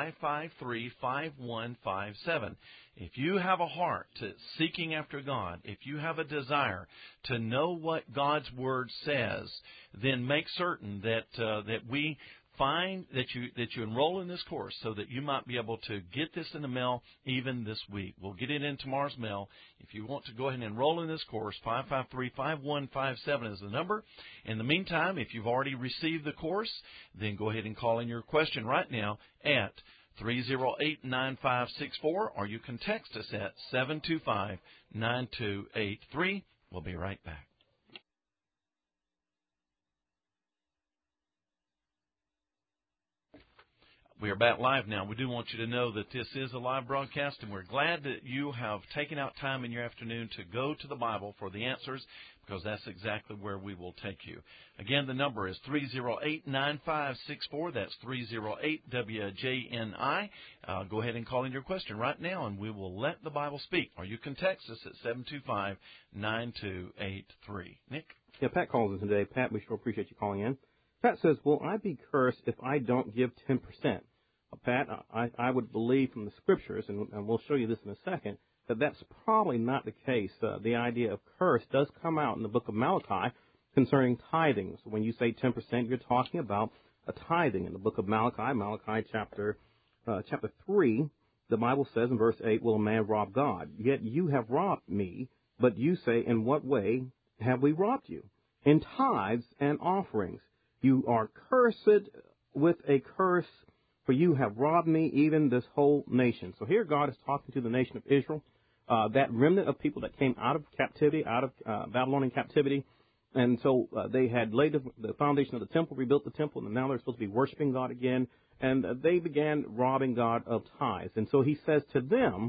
553-5157. If you have a heart to seeking after God, if you have a desire to know what God's Word says, then make certain that we find that you enroll in this course so that you might be able to get this in the mail even this week. We'll get it in tomorrow's mail. If you want to go ahead and enroll in this course, 553-5157 is the number. In the meantime, if you've already received the course, then go ahead and call in your question right now at 308-9564, or you can text us at 725-9283. We'll be right back. We are back live now. We do want you to know that this is a live broadcast, and we're glad that you have taken out time in your afternoon to go to the Bible for the answers, because that's exactly where we will take you. Again, the number is 308-9564. That's 308-WJNI. Go ahead and call in your question right now, and we will let the Bible speak. Or you can text us at 725-9283. Nick? Yeah, Pat calls in today. Pat, we sure appreciate you calling in. Pat says, will I be cursed if I don't give 10%? Pat, I would believe from the Scriptures, and we'll show you this in a second, that that's probably not the case. The idea of curse does come out in the book of Malachi concerning tithing. So when you say 10%, you're talking about a tithing. In the book of Malachi chapter 3, the Bible says in verse 8, will a man rob God? Yet you have robbed me, but you say, in what way have we robbed you? In tithes and offerings. You are cursed with a curse, for you have robbed me, even this whole nation. So here God is talking to the nation of Israel, that remnant of people that came out of captivity, out of Babylonian captivity. And so they had laid the foundation of the temple, rebuilt the temple, and now they're supposed to be worshiping God again. And they began robbing God of tithes. And so he says to them,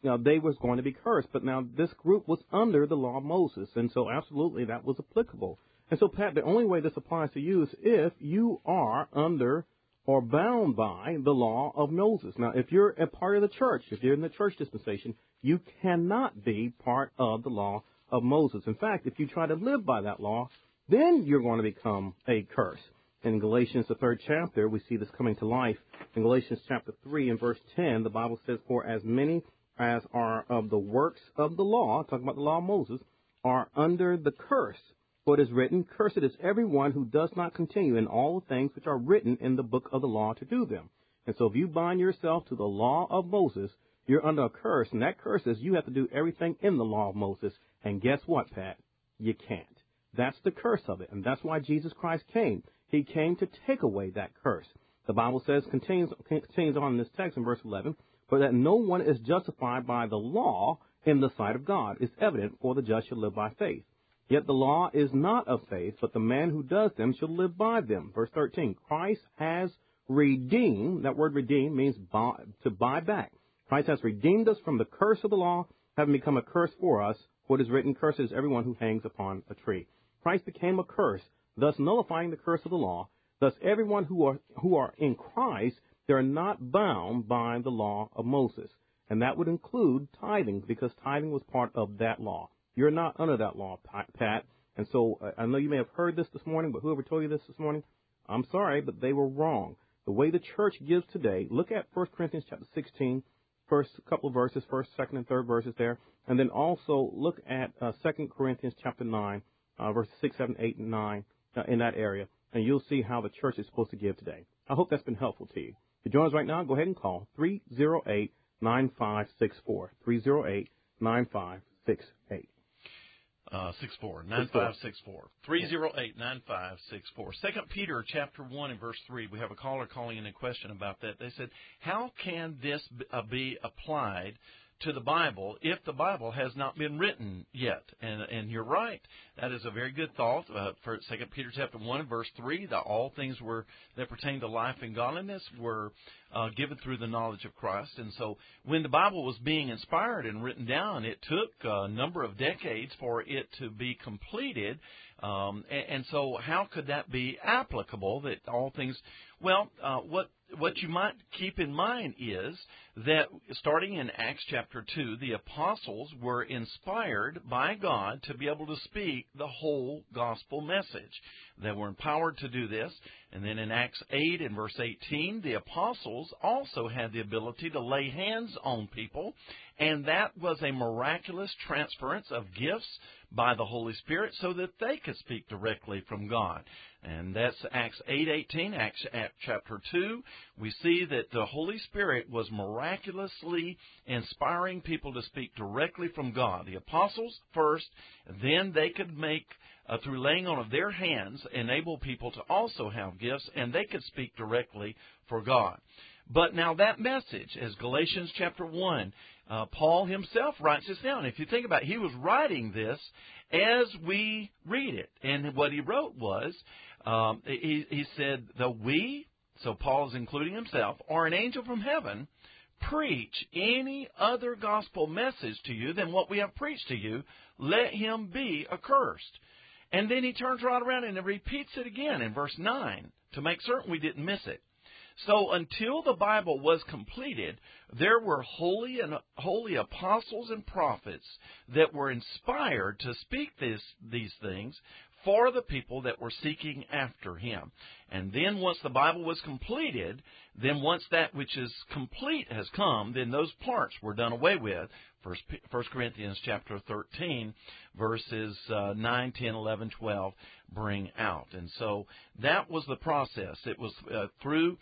now they was going to be cursed. But now this group was under the law of Moses, and so absolutely that was applicable. And so, Pat, the only way this applies to you is if you are under or bound by the law of Moses. Now, if you're a part of the church, if you're in the church dispensation, you cannot be part of the law of Moses. In fact, if you try to live by that law, then you're going to become a curse. In Galatians, the 3rd chapter, we see this coming to life. In Galatians chapter 3 and verse 10, the Bible says, "For as many as are of the works of the law," talking about the law of Moses, "are under the curse. For it is written, Cursed is everyone who does not continue in all the things which are written in the book of the law to do them." And so if you bind yourself to the law of Moses, you're under a curse. And that curse is you have to do everything in the law of Moses. And guess what, Pat? You can't. That's the curse of it. And that's why Jesus Christ came. He came to take away that curse. The Bible says, continues on in this text in verse 11, "For that no one is justified by the law in the sight of God is evident, for the just shall live by faith. Yet the law is not of faith, but the man who does them shall live by them." Verse 13, "Christ has redeemed," that word redeem means to buy back. "Christ has redeemed us from the curse of the law, having become a curse for us. For it is written, Cursed is everyone who hangs upon a tree." Christ became a curse, thus nullifying the curse of the law. Thus everyone who are in Christ, they are not bound by the law of Moses. And that would include tithing, because tithing was part of that law. You're not under that law, Pat. And so I know you may have heard this morning, but whoever told you this morning, I'm sorry, but they were wrong. The way the church gives today, look at 1 Corinthians chapter 16, first couple of verses, 1st, 2nd, and 3rd verses there. And then also look at 2 Corinthians chapter 9, verses 6, 7, 8, and 9 in that area. And you'll see how the church is supposed to give today. I hope that's been helpful to you. To join us right now, go ahead and call 308-9564, 308-9568. 9564 308-9564. 2 Peter chapter 1 and verse 3, we have a caller calling in a question about that. They said, how can this be applied to the Bible if the Bible has not been written yet? And you're right. That is a very good thought. For 2 Peter chapter 1 and verse 3, that all things that pertain to life and godliness were given through the knowledge of Christ. And so when the Bible was being inspired and written down, it took a number of decades for it to be completed. And so how could that be applicable, that all things... Well, what you might keep in mind is that starting in Acts chapter 2, the apostles were inspired by God to be able to speak the whole gospel message. They were empowered to do this. And then in Acts 8 and verse 18, the apostles also had the ability to lay hands on people, and that was a miraculous transference of gifts by the Holy Spirit so that they could speak directly from God. And that's Acts 8:18, Acts chapter 2. We see that the Holy Spirit was miraculously inspiring people to speak directly from God. The apostles first, then they could make, through laying on of their hands, enable people to also have gifts, and they could speak directly for God. But now that message, as Galatians chapter 1, Paul himself writes this down. If you think about it, he was writing this as we read it. And what he wrote was, he said, so Paul is including himself, or an angel from heaven, preach any other gospel message to you than what we have preached to you, let him be accursed. And then he turns right around and repeats it again in verse 9 to make certain we didn't miss it. So until the Bible was completed, there were holy apostles and prophets that were inspired to speak these things for the people that were seeking after him. And then once the Bible was completed, then once that which is complete has come, then those parts were done away with. 1 Corinthians chapter 13, verses 9, 10, 11, 12 bring out. And so that was the process. It was through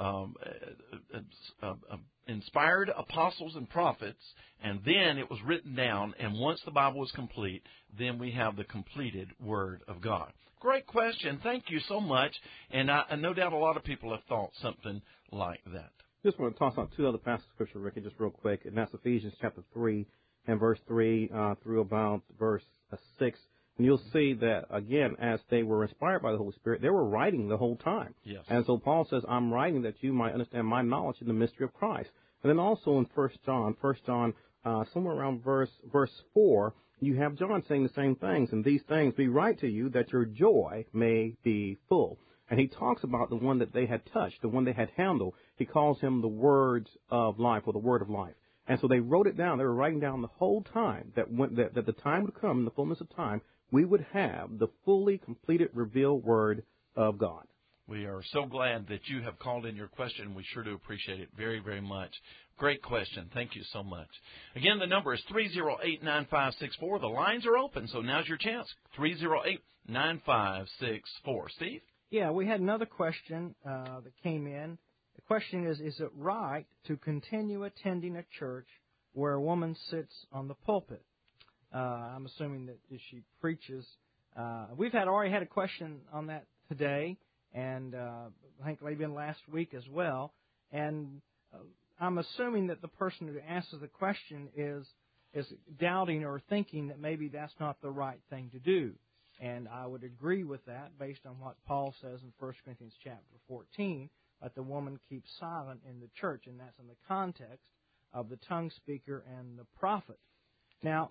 inspired apostles and prophets, and then it was written down, and once the Bible was complete, then we have the completed Word of God. Great question. Thank you so much, and no doubt a lot of people have thought something like that. Just want to toss out two other passages of Scripture, Ricky, just real quick, and that's Ephesians chapter 3 and verse 3 through about verse 6. And you'll see that, again, as they were inspired by the Holy Spirit, they were writing the whole time. Yes. And so Paul says, I'm writing that you might understand my knowledge in the mystery of Christ. And then also in 1 John, somewhere around verse 4, you have John saying the same things. And these things we write to you that your joy may be full. And he talks about the one that they had touched, the one they had handled. He calls him the words of life, or the word of life. And so they wrote it down. They were writing down the whole time that the time would come, in the fullness of time, we would have the fully completed, revealed word of God. We are so glad that you have called in your question. We sure do appreciate it very, very much. Great question. Thank you so much. Again, the number is 308-9564. The lines are open, so now's your chance. 308-9564. Steve? Yeah, we had another question that came in. The question is it right to continue attending a church where a woman sits on the pulpit? I'm assuming that she preaches. We've already had a question on that today, and I think maybe in last week as well. And I'm assuming that the person who answers the question is doubting or thinking that maybe that's not the right thing to do. And I would agree with that based on what Paul says in 1 Corinthians chapter 14, that the woman keeps silent in the church, and that's in the context of the tongue speaker and the prophet. Now,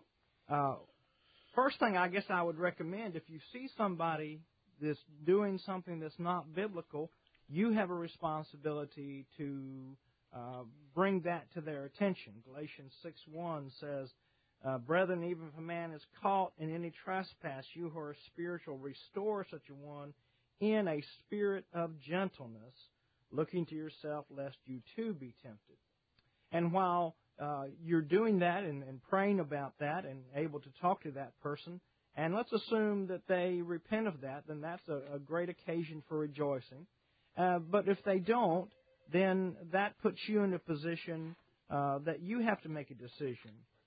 first thing I guess I would recommend, if you see somebody that's doing something that's not biblical, you have a responsibility to bring that to their attention. Galatians 6:1 says, Brethren, even if a man is caught in any trespass, you who are spiritual, restore such a one in a spirit of gentleness, looking to yourself lest you too be tempted. And while you're doing that and praying about that and able to talk to that person, and let's assume that they repent of that, then that's a great occasion for rejoicing. But if they don't, then that puts you in a position that you have to make a decision.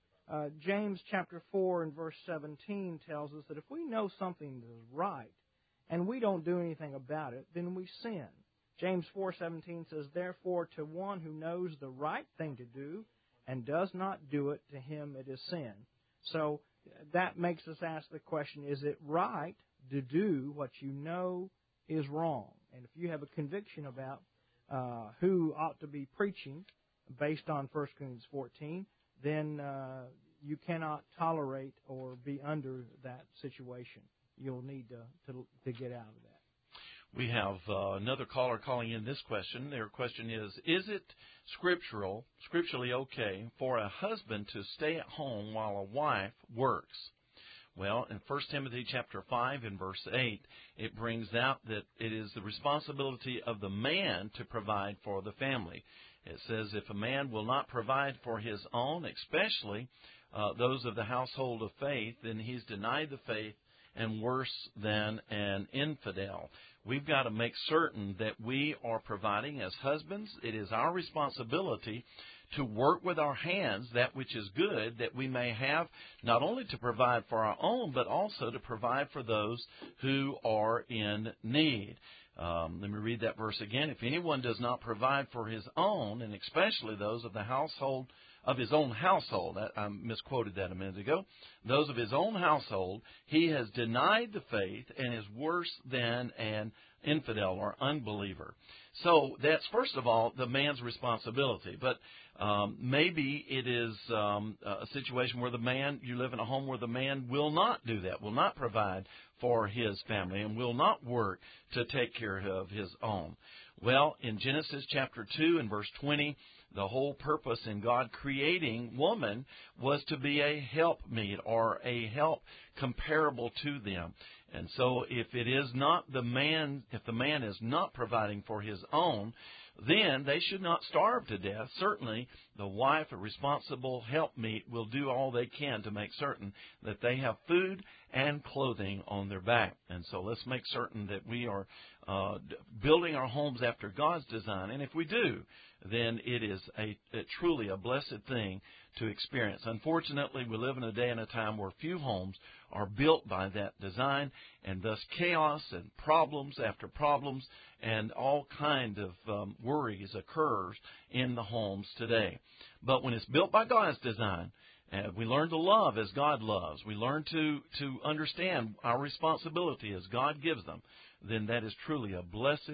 James chapter 4 and verse 17 tells us that if we know something is right and we don't do anything about it, then we sin. James 4:17 says, Therefore, to one who knows the right thing to do and does not do it, to him it is sin. So that makes us ask the question, is it right to do what you know is wrong? And if you have a conviction about who ought to be preaching based on 1 Corinthians 14, then you cannot tolerate or be under that situation. You'll need to get out of that. We have another caller calling in this question. Their question is it scripturally okay for a husband to stay at home while a wife works? Well, in 1 Timothy chapter 5 and verse 8, it brings out that it is the responsibility of the man to provide for the family. It says, if a man will not provide for his own, especially those of the household of faith, then he's denied the faith and worse than an infidel. We've got to make certain that we are providing as husbands. It is our responsibility to work with our hands that which is good, that we may have not only to provide for our own, but also to provide for those who are in need. Let me read that verse again. If anyone does not provide for his own, and especially those of the household of his own household, I misquoted that a minute ago, those of his own household, he has denied the faith and is worse than an infidel or unbeliever. So that's, first of all, the man's responsibility. But maybe it is a situation where you live in a home where the man will not do that, will not provide for his family, and will not work to take care of his own. Well, in Genesis chapter 2 and verse 20, the whole purpose in God creating woman was to be a helpmeet or a help comparable to them. And so if it is not the man, if the man is not providing for his own, then they should not starve to death. Certainly, the wife, a responsible helpmeet, will do all they can to make certain that they have food and clothing on their back. And so let's make certain that we are building our homes after God's design. And if we do, then it is truly a blessed thing to experience. Unfortunately, we live in a day and a time where few homes are built by that design, and thus chaos and problems after problems and all kind of worries occurs in the homes today. But when it's built by God's design, we learn to love as God loves, we learn to understand our responsibility as God gives them, then that is truly a blessed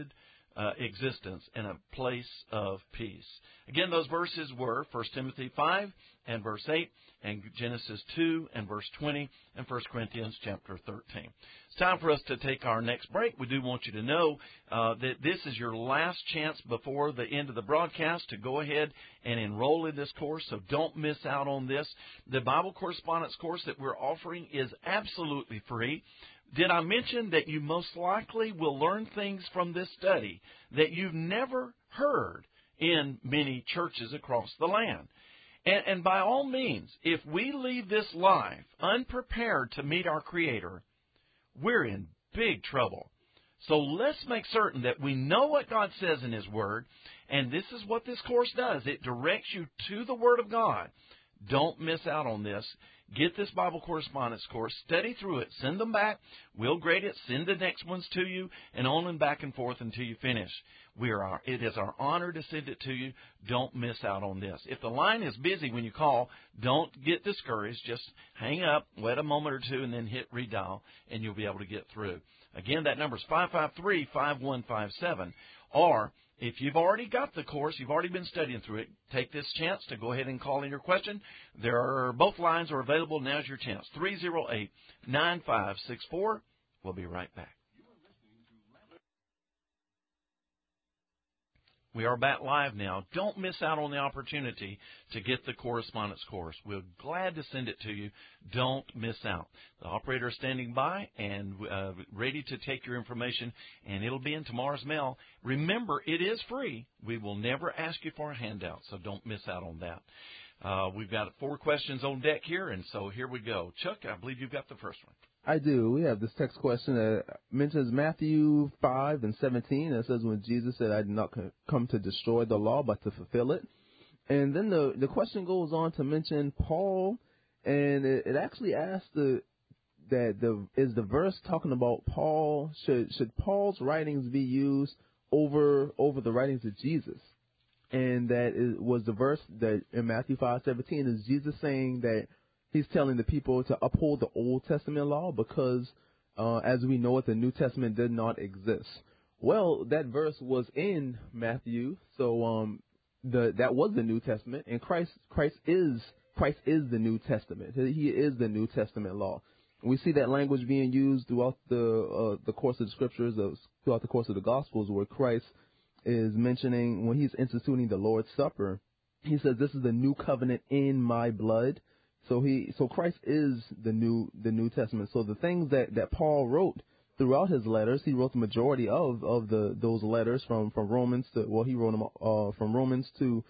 existence and a place of peace. Again, those verses were 1 Timothy 5 and verse 8, and Genesis 2 and verse 20, and 1 Corinthians chapter 13. It's time for us to take our next break. We do want you to know that this is your last chance before the end of the broadcast to go ahead and enroll in this course, so don't miss out on this. The Bible correspondence course that we're offering is absolutely free. Did I mention that you most likely will learn things from this study that you've never heard in many churches across the land? And by all means, if we leave this life unprepared to meet our Creator, we're in big trouble. So let's make certain that we know what God says in His Word, and this is what this course does. It directs you to the Word of God. Don't miss out on this. Get this Bible correspondence course, study through it, send them back, we'll grade it, send the next ones to you, and on and back and forth until you finish. It is our honor to send it to you. Don't miss out on this. If the line is busy when you call, don't get discouraged. Just hang up, wait a moment or two, and then hit redial, and you'll be able to get through. Again, that number is 553-5157, or if you've already got the course, you've already been studying through it, take this chance to go ahead and call in your question. Both lines are available. Now's your chance. 308-9564. We'll be right back. We are back live now. Don't miss out on the opportunity to get the correspondence course. We're glad to send it to you. Don't miss out. The operator is standing by and ready to take your information, and it'll be in tomorrow's mail. Remember, it is free. We will never ask you for a handout, so don't miss out on that. We've got 4 questions on deck here, and so here we go. Chuck, I believe you've got the first one. I do. We have this text question that mentions Matthew 5 and 17. It says, when Jesus said, I did not come to destroy the law, but to fulfill it. And then the question goes on to mention Paul, and it actually asks is the verse talking about Paul, should Paul's writings be used over the writings of Jesus? And was the verse that in Matthew 5:17 is Jesus saying that He's telling the people to uphold the Old Testament law because, as we know it, the New Testament did not exist. Well, that verse was in Matthew, so that was the New Testament, and Christ is the New Testament. He is the New Testament law. We see that language being used throughout the course of the Scriptures, throughout the course of the Gospels, where Christ is mentioning when He's instituting the Lord's Supper. He says, "This is the new covenant in my blood." So Christ is the New Testament. So the things that Paul wrote throughout his letters, he wrote the majority of those letters from Romans to he wrote them from Romans to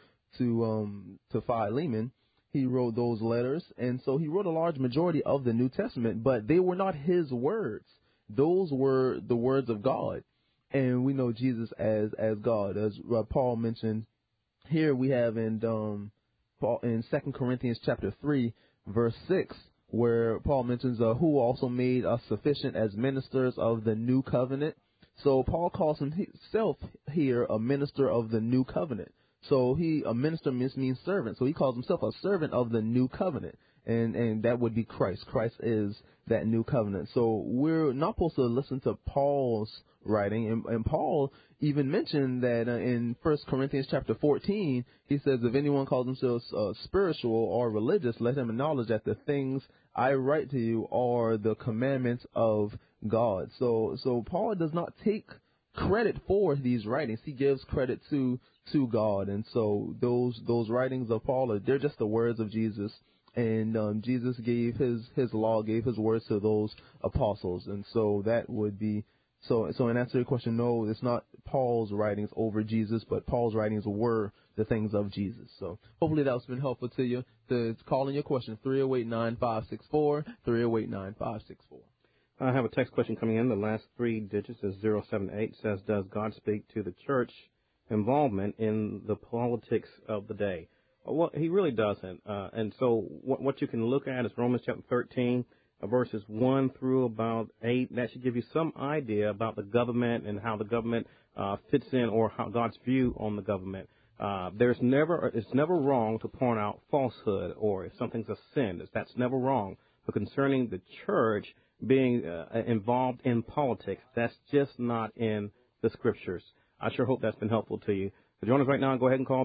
Philemon. He wrote those letters, and so he wrote a large majority of the New Testament, but they were not his words. Those were the words of God, and we know Jesus as God, as Paul mentioned. Here we have in 2 Corinthians chapter 3, verse 6, where Paul mentions who also made us sufficient as ministers of the new covenant. So Paul calls himself here a minister of the new covenant. So a minister means servant. So he calls himself a servant of the new covenant. And that would be Christ. Christ is that new covenant. So we're not supposed to listen to Paul's writing. And Paul even mentioned that in 1 Corinthians chapter 14, he says, if anyone calls themselves spiritual or religious, let him acknowledge that the things I write to you are the commandments of God. So Paul does not take credit for these writings. He gives credit to God. And so those writings of Paul, they're just the words of Jesus. And Jesus gave his law, gave his words to those apostles. And so that would be, so in answer to your question, no, it's not Paul's writings over Jesus, but Paul's writings were the things of Jesus. So hopefully that's been helpful to you. To call in your question, 308-9564, 308-9564. I have a text question coming in. The last 3 digits is 078. Says, does God speak to the church involvement in the politics of the day? Well, he really doesn't. And so what you can look at is Romans chapter 13, verses 1 through about 8. That should give you some idea about the government and how the government fits in, or how God's view on the government. It's never wrong to point out falsehood or if something's a sin. That's never wrong. But concerning the church being involved in politics, that's just not in the Scriptures. I sure hope that's been helpful to you. So join us right now and go ahead and call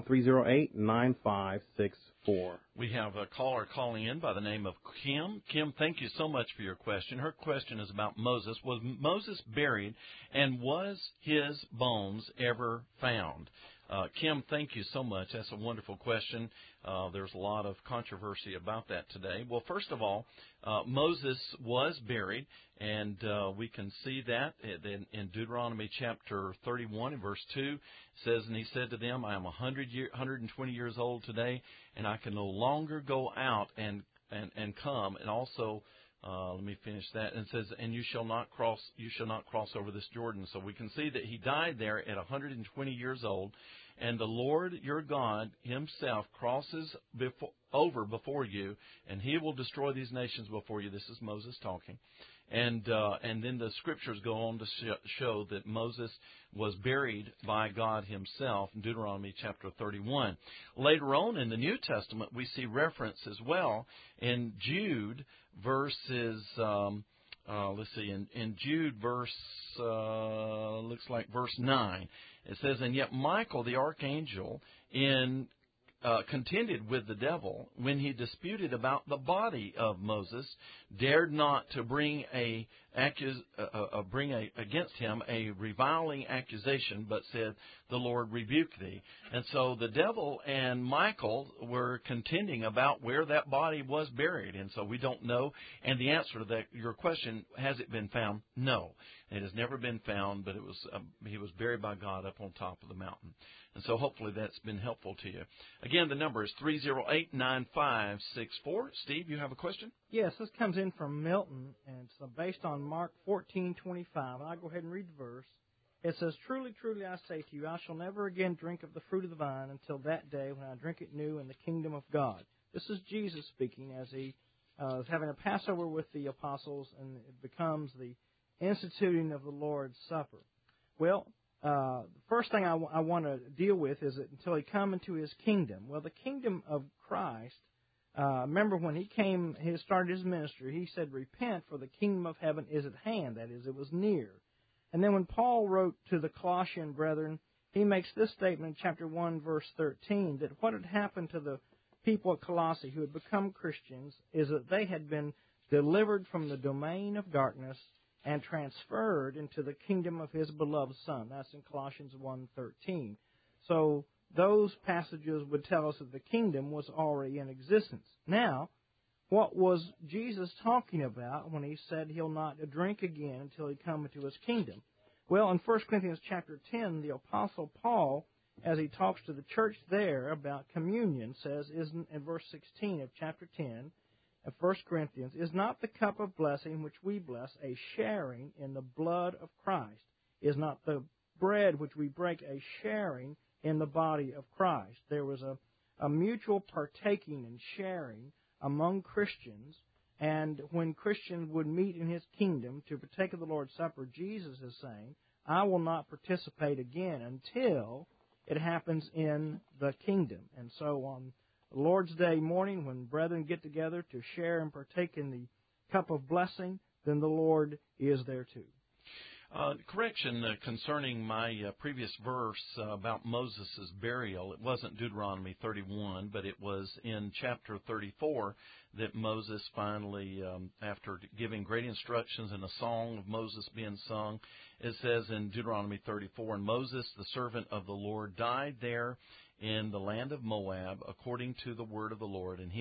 308-9564. We have a caller calling in by the name of Kim. Kim, thank you so much for your question. Her question is about Moses. Was Moses buried, and was his bones ever found? Kim, thank you so much. That's a wonderful question. There's a lot of controversy about that today. Well, first of all, Moses was buried, and we can see that in Deuteronomy chapter 31 and verse 2. It says, and he said to them, I am 120 years old today, and I can no longer go out and come. And also, let me finish that. And it says, and you shall not cross over this Jordan. So we can see that he died there at 120 years old. And the Lord your God himself crosses over before you, and he will destroy these nations before you. This is Moses talking. And then the scriptures go on to show that Moses was buried by God himself in Deuteronomy chapter 31. Later on in the New Testament, we see reference as well in Jude verses, let's see, in Jude verse, looks like verse 9. It says, and yet Michael the archangel contended with the devil when he disputed about the body of Moses, dared not to bring against him a reviling accusation, but said, the Lord rebuke thee. And so the devil and Michael were contending about where that body was buried. And so we don't know. And the answer to your question, has it been found? No. It has never been found, but he was buried by God up on top of the mountain. And so hopefully that's been helpful to you. Again, the number is 308-9564. Steve, you have a question? Yes, this comes in from Milton, and it's based on Mark 14:25. And I'll go ahead and read the verse. It says, truly, truly, I say to you, I shall never again drink of the fruit of the vine until that day when I drink it new in the kingdom of God. This is Jesus speaking as he is having a Passover with the apostles, and it becomes the instituting of the Lord's Supper. Well, the first thing I want to deal with is that until he come into his kingdom. Well, the kingdom of Christ, remember when he started his ministry, he said, repent, for the kingdom of heaven is at hand. That is, it was near. And then when Paul wrote to the Colossian brethren, he makes this statement in chapter 1, verse 13, that what had happened to the people at Colossae who had become Christians is that they had been delivered from the domain of darkness and transferred into the kingdom of his beloved Son. That's in Colossians 1:13. So those passages would tell us that the kingdom was already in existence. Now, what was Jesus talking about when he said he'll not drink again until he come into his kingdom? Well, in 1 Corinthians chapter 10, the Apostle Paul, as he talks to the church there about communion, says, in verse 16 of chapter 10 of 1 Corinthians, is not the cup of blessing which we bless a sharing in the blood of Christ? Is not the bread which we break a sharing in the body of Christ? There was a mutual partaking and sharing among Christians, and when Christians would meet in his kingdom to partake of the Lord's Supper, Jesus is saying, I will not participate again until it happens in the kingdom. And so on Lord's Day morning, when brethren get together to share and partake in the cup of blessing, then the Lord is there too. Correction concerning my previous verse about Moses' burial. It wasn't Deuteronomy 31, but it was in chapter 34 that Moses finally, after giving great instructions in a song of Moses being sung, it says in Deuteronomy 34, and Moses, the servant of the Lord, died there in the land of Moab, according to the word of the Lord, and he,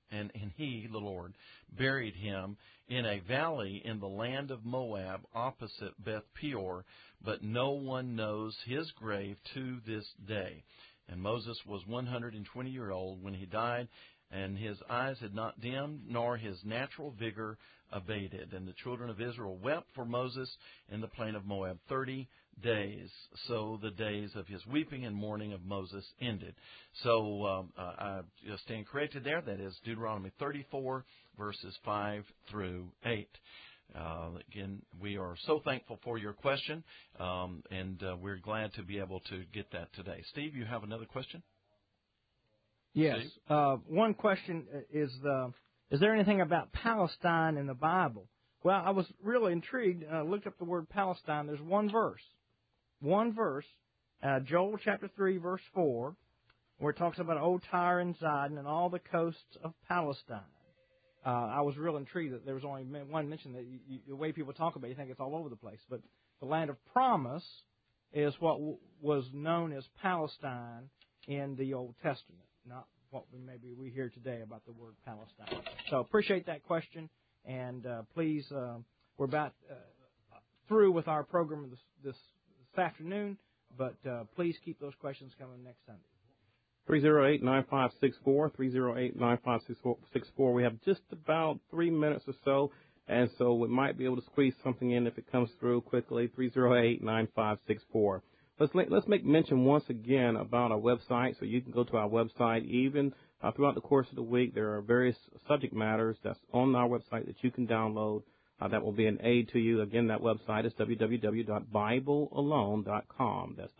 the Lord, buried him in a valley in the land of Moab, opposite Beth Peor, but no one knows his grave to this day. And Moses was 120 years old when he died, and his eyes had not dimmed, nor his natural vigor abated. And the children of Israel wept for Moses in the plain of Moab 30 days. So the days of his weeping and mourning of Moses ended. So I stand corrected there. That is Deuteronomy 34, verses 5 through 8. Again, we are so thankful for your question, and we're glad to be able to get that today. Steve, you have another question? Yes. One question is there anything about Palestine in the Bible? Well, I was really intrigued. I looked up the word Palestine. There's one verse Joel chapter 3, verse 4, where it talks about old Tyre and Zidon and all the coasts of Palestine. I was real intrigued that there was only one mention that the way people talk about it, you think it's all over the place. But the land of promise is what was known as Palestine in the Old Testament, not what we hear today about the word Palestine. So appreciate that question, and please, we're about through with our program this afternoon, but please keep those questions coming next Sunday. 308-9564, 308-9564. We have just about 3 minutes or so, and so we might be able to squeeze something in if it comes through quickly. 308-9564. Let's make mention once again about our website, so you can go to our website. Even throughout the course of the week, there are various subject matters that's on our website that you can download. That will be an aid to you. Again, that website is www.biblealone.com. That's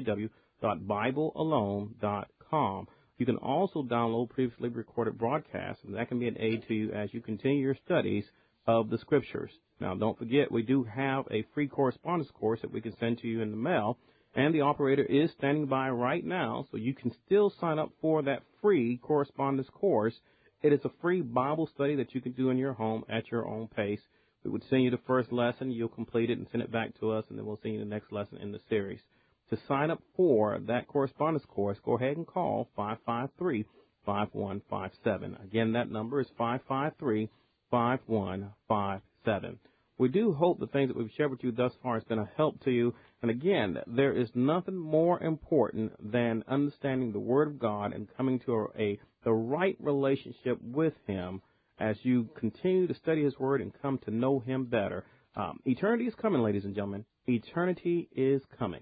www.biblealone.com. You can also download previously recorded broadcasts, and that can be an aid to you as you continue your studies of the Scriptures. Now, don't forget, we do have a free correspondence course that we can send to you in the mail, and the operator is standing by right now, so you can still sign up for that free correspondence course. It is a free Bible study that you can do in your home at your own pace. We would send you the first lesson, you'll complete it and send it back to us, and then we'll send you the next lesson in the series. To sign up for that correspondence course, go ahead and call 553-5157. Again, that number is 553-5157. We do hope the things that we've shared with you thus far has been a help to you. And again, there is nothing more important than understanding the Word of God and coming to the right relationship with Him as you continue to study His Word and come to know Him better. Eternity is coming, ladies and gentlemen. Eternity is coming.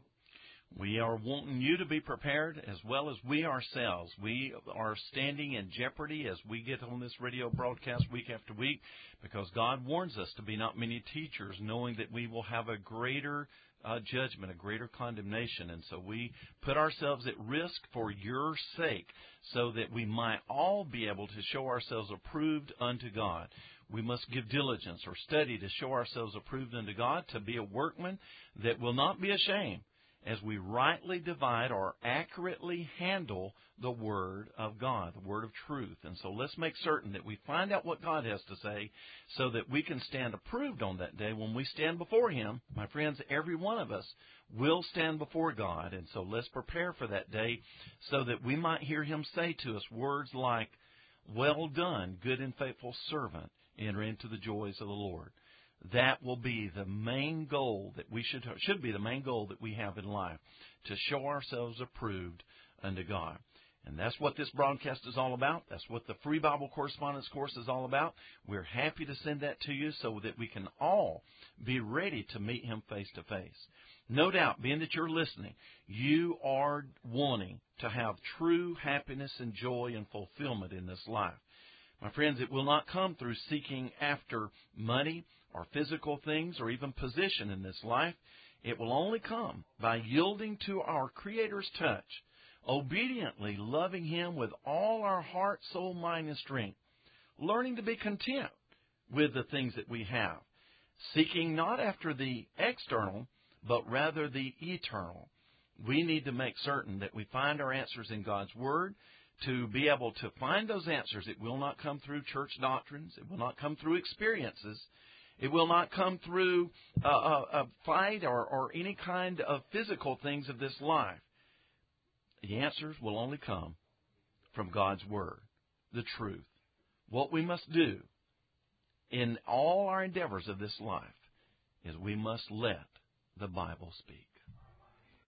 We are wanting you to be prepared as well as we ourselves. We are standing in jeopardy as we get on this radio broadcast week after week because God warns us to be not many teachers, knowing that we will have a greater judgment, a greater condemnation. And so we put ourselves at risk for your sake so that we might all be able to show ourselves approved unto God. We must give diligence or study to show ourselves approved unto God, to be a workman that will not be ashamed as we rightly divide or accurately handle the Word of God, the Word of truth. And so let's make certain that we find out what God has to say so that we can stand approved on that day when we stand before Him. My friends, every one of us will stand before God. And so let's prepare for that day so that we might hear Him say to us words like, "Well done, good and faithful servant, enter into the joys of the Lord." That will be the main goal that we should be the main goal that we have in life, to show ourselves approved unto God. And that's what this broadcast is all about. That's what the free Bible correspondence course is all about. We're happy to send that to you so that we can all be ready to meet Him face to face. No doubt, being that you're listening, you are wanting to have true happiness and joy and fulfillment in this life. My friends, it will not come through seeking after money or physical things or even position in this life. It will only come by yielding to our Creator's touch, obediently loving Him with all our heart, soul, mind, and strength, learning to be content with the things that we have, seeking not after the external, but rather the eternal. We need to make certain that we find our answers in God's Word. To be able to find those answers, it will not come through church doctrines. It will not come through experiences. It will not come through a fight or any kind of physical things of this life. The answers will only come from God's Word, the truth. What we must do in all our endeavors of this life is we must let the Bible speak.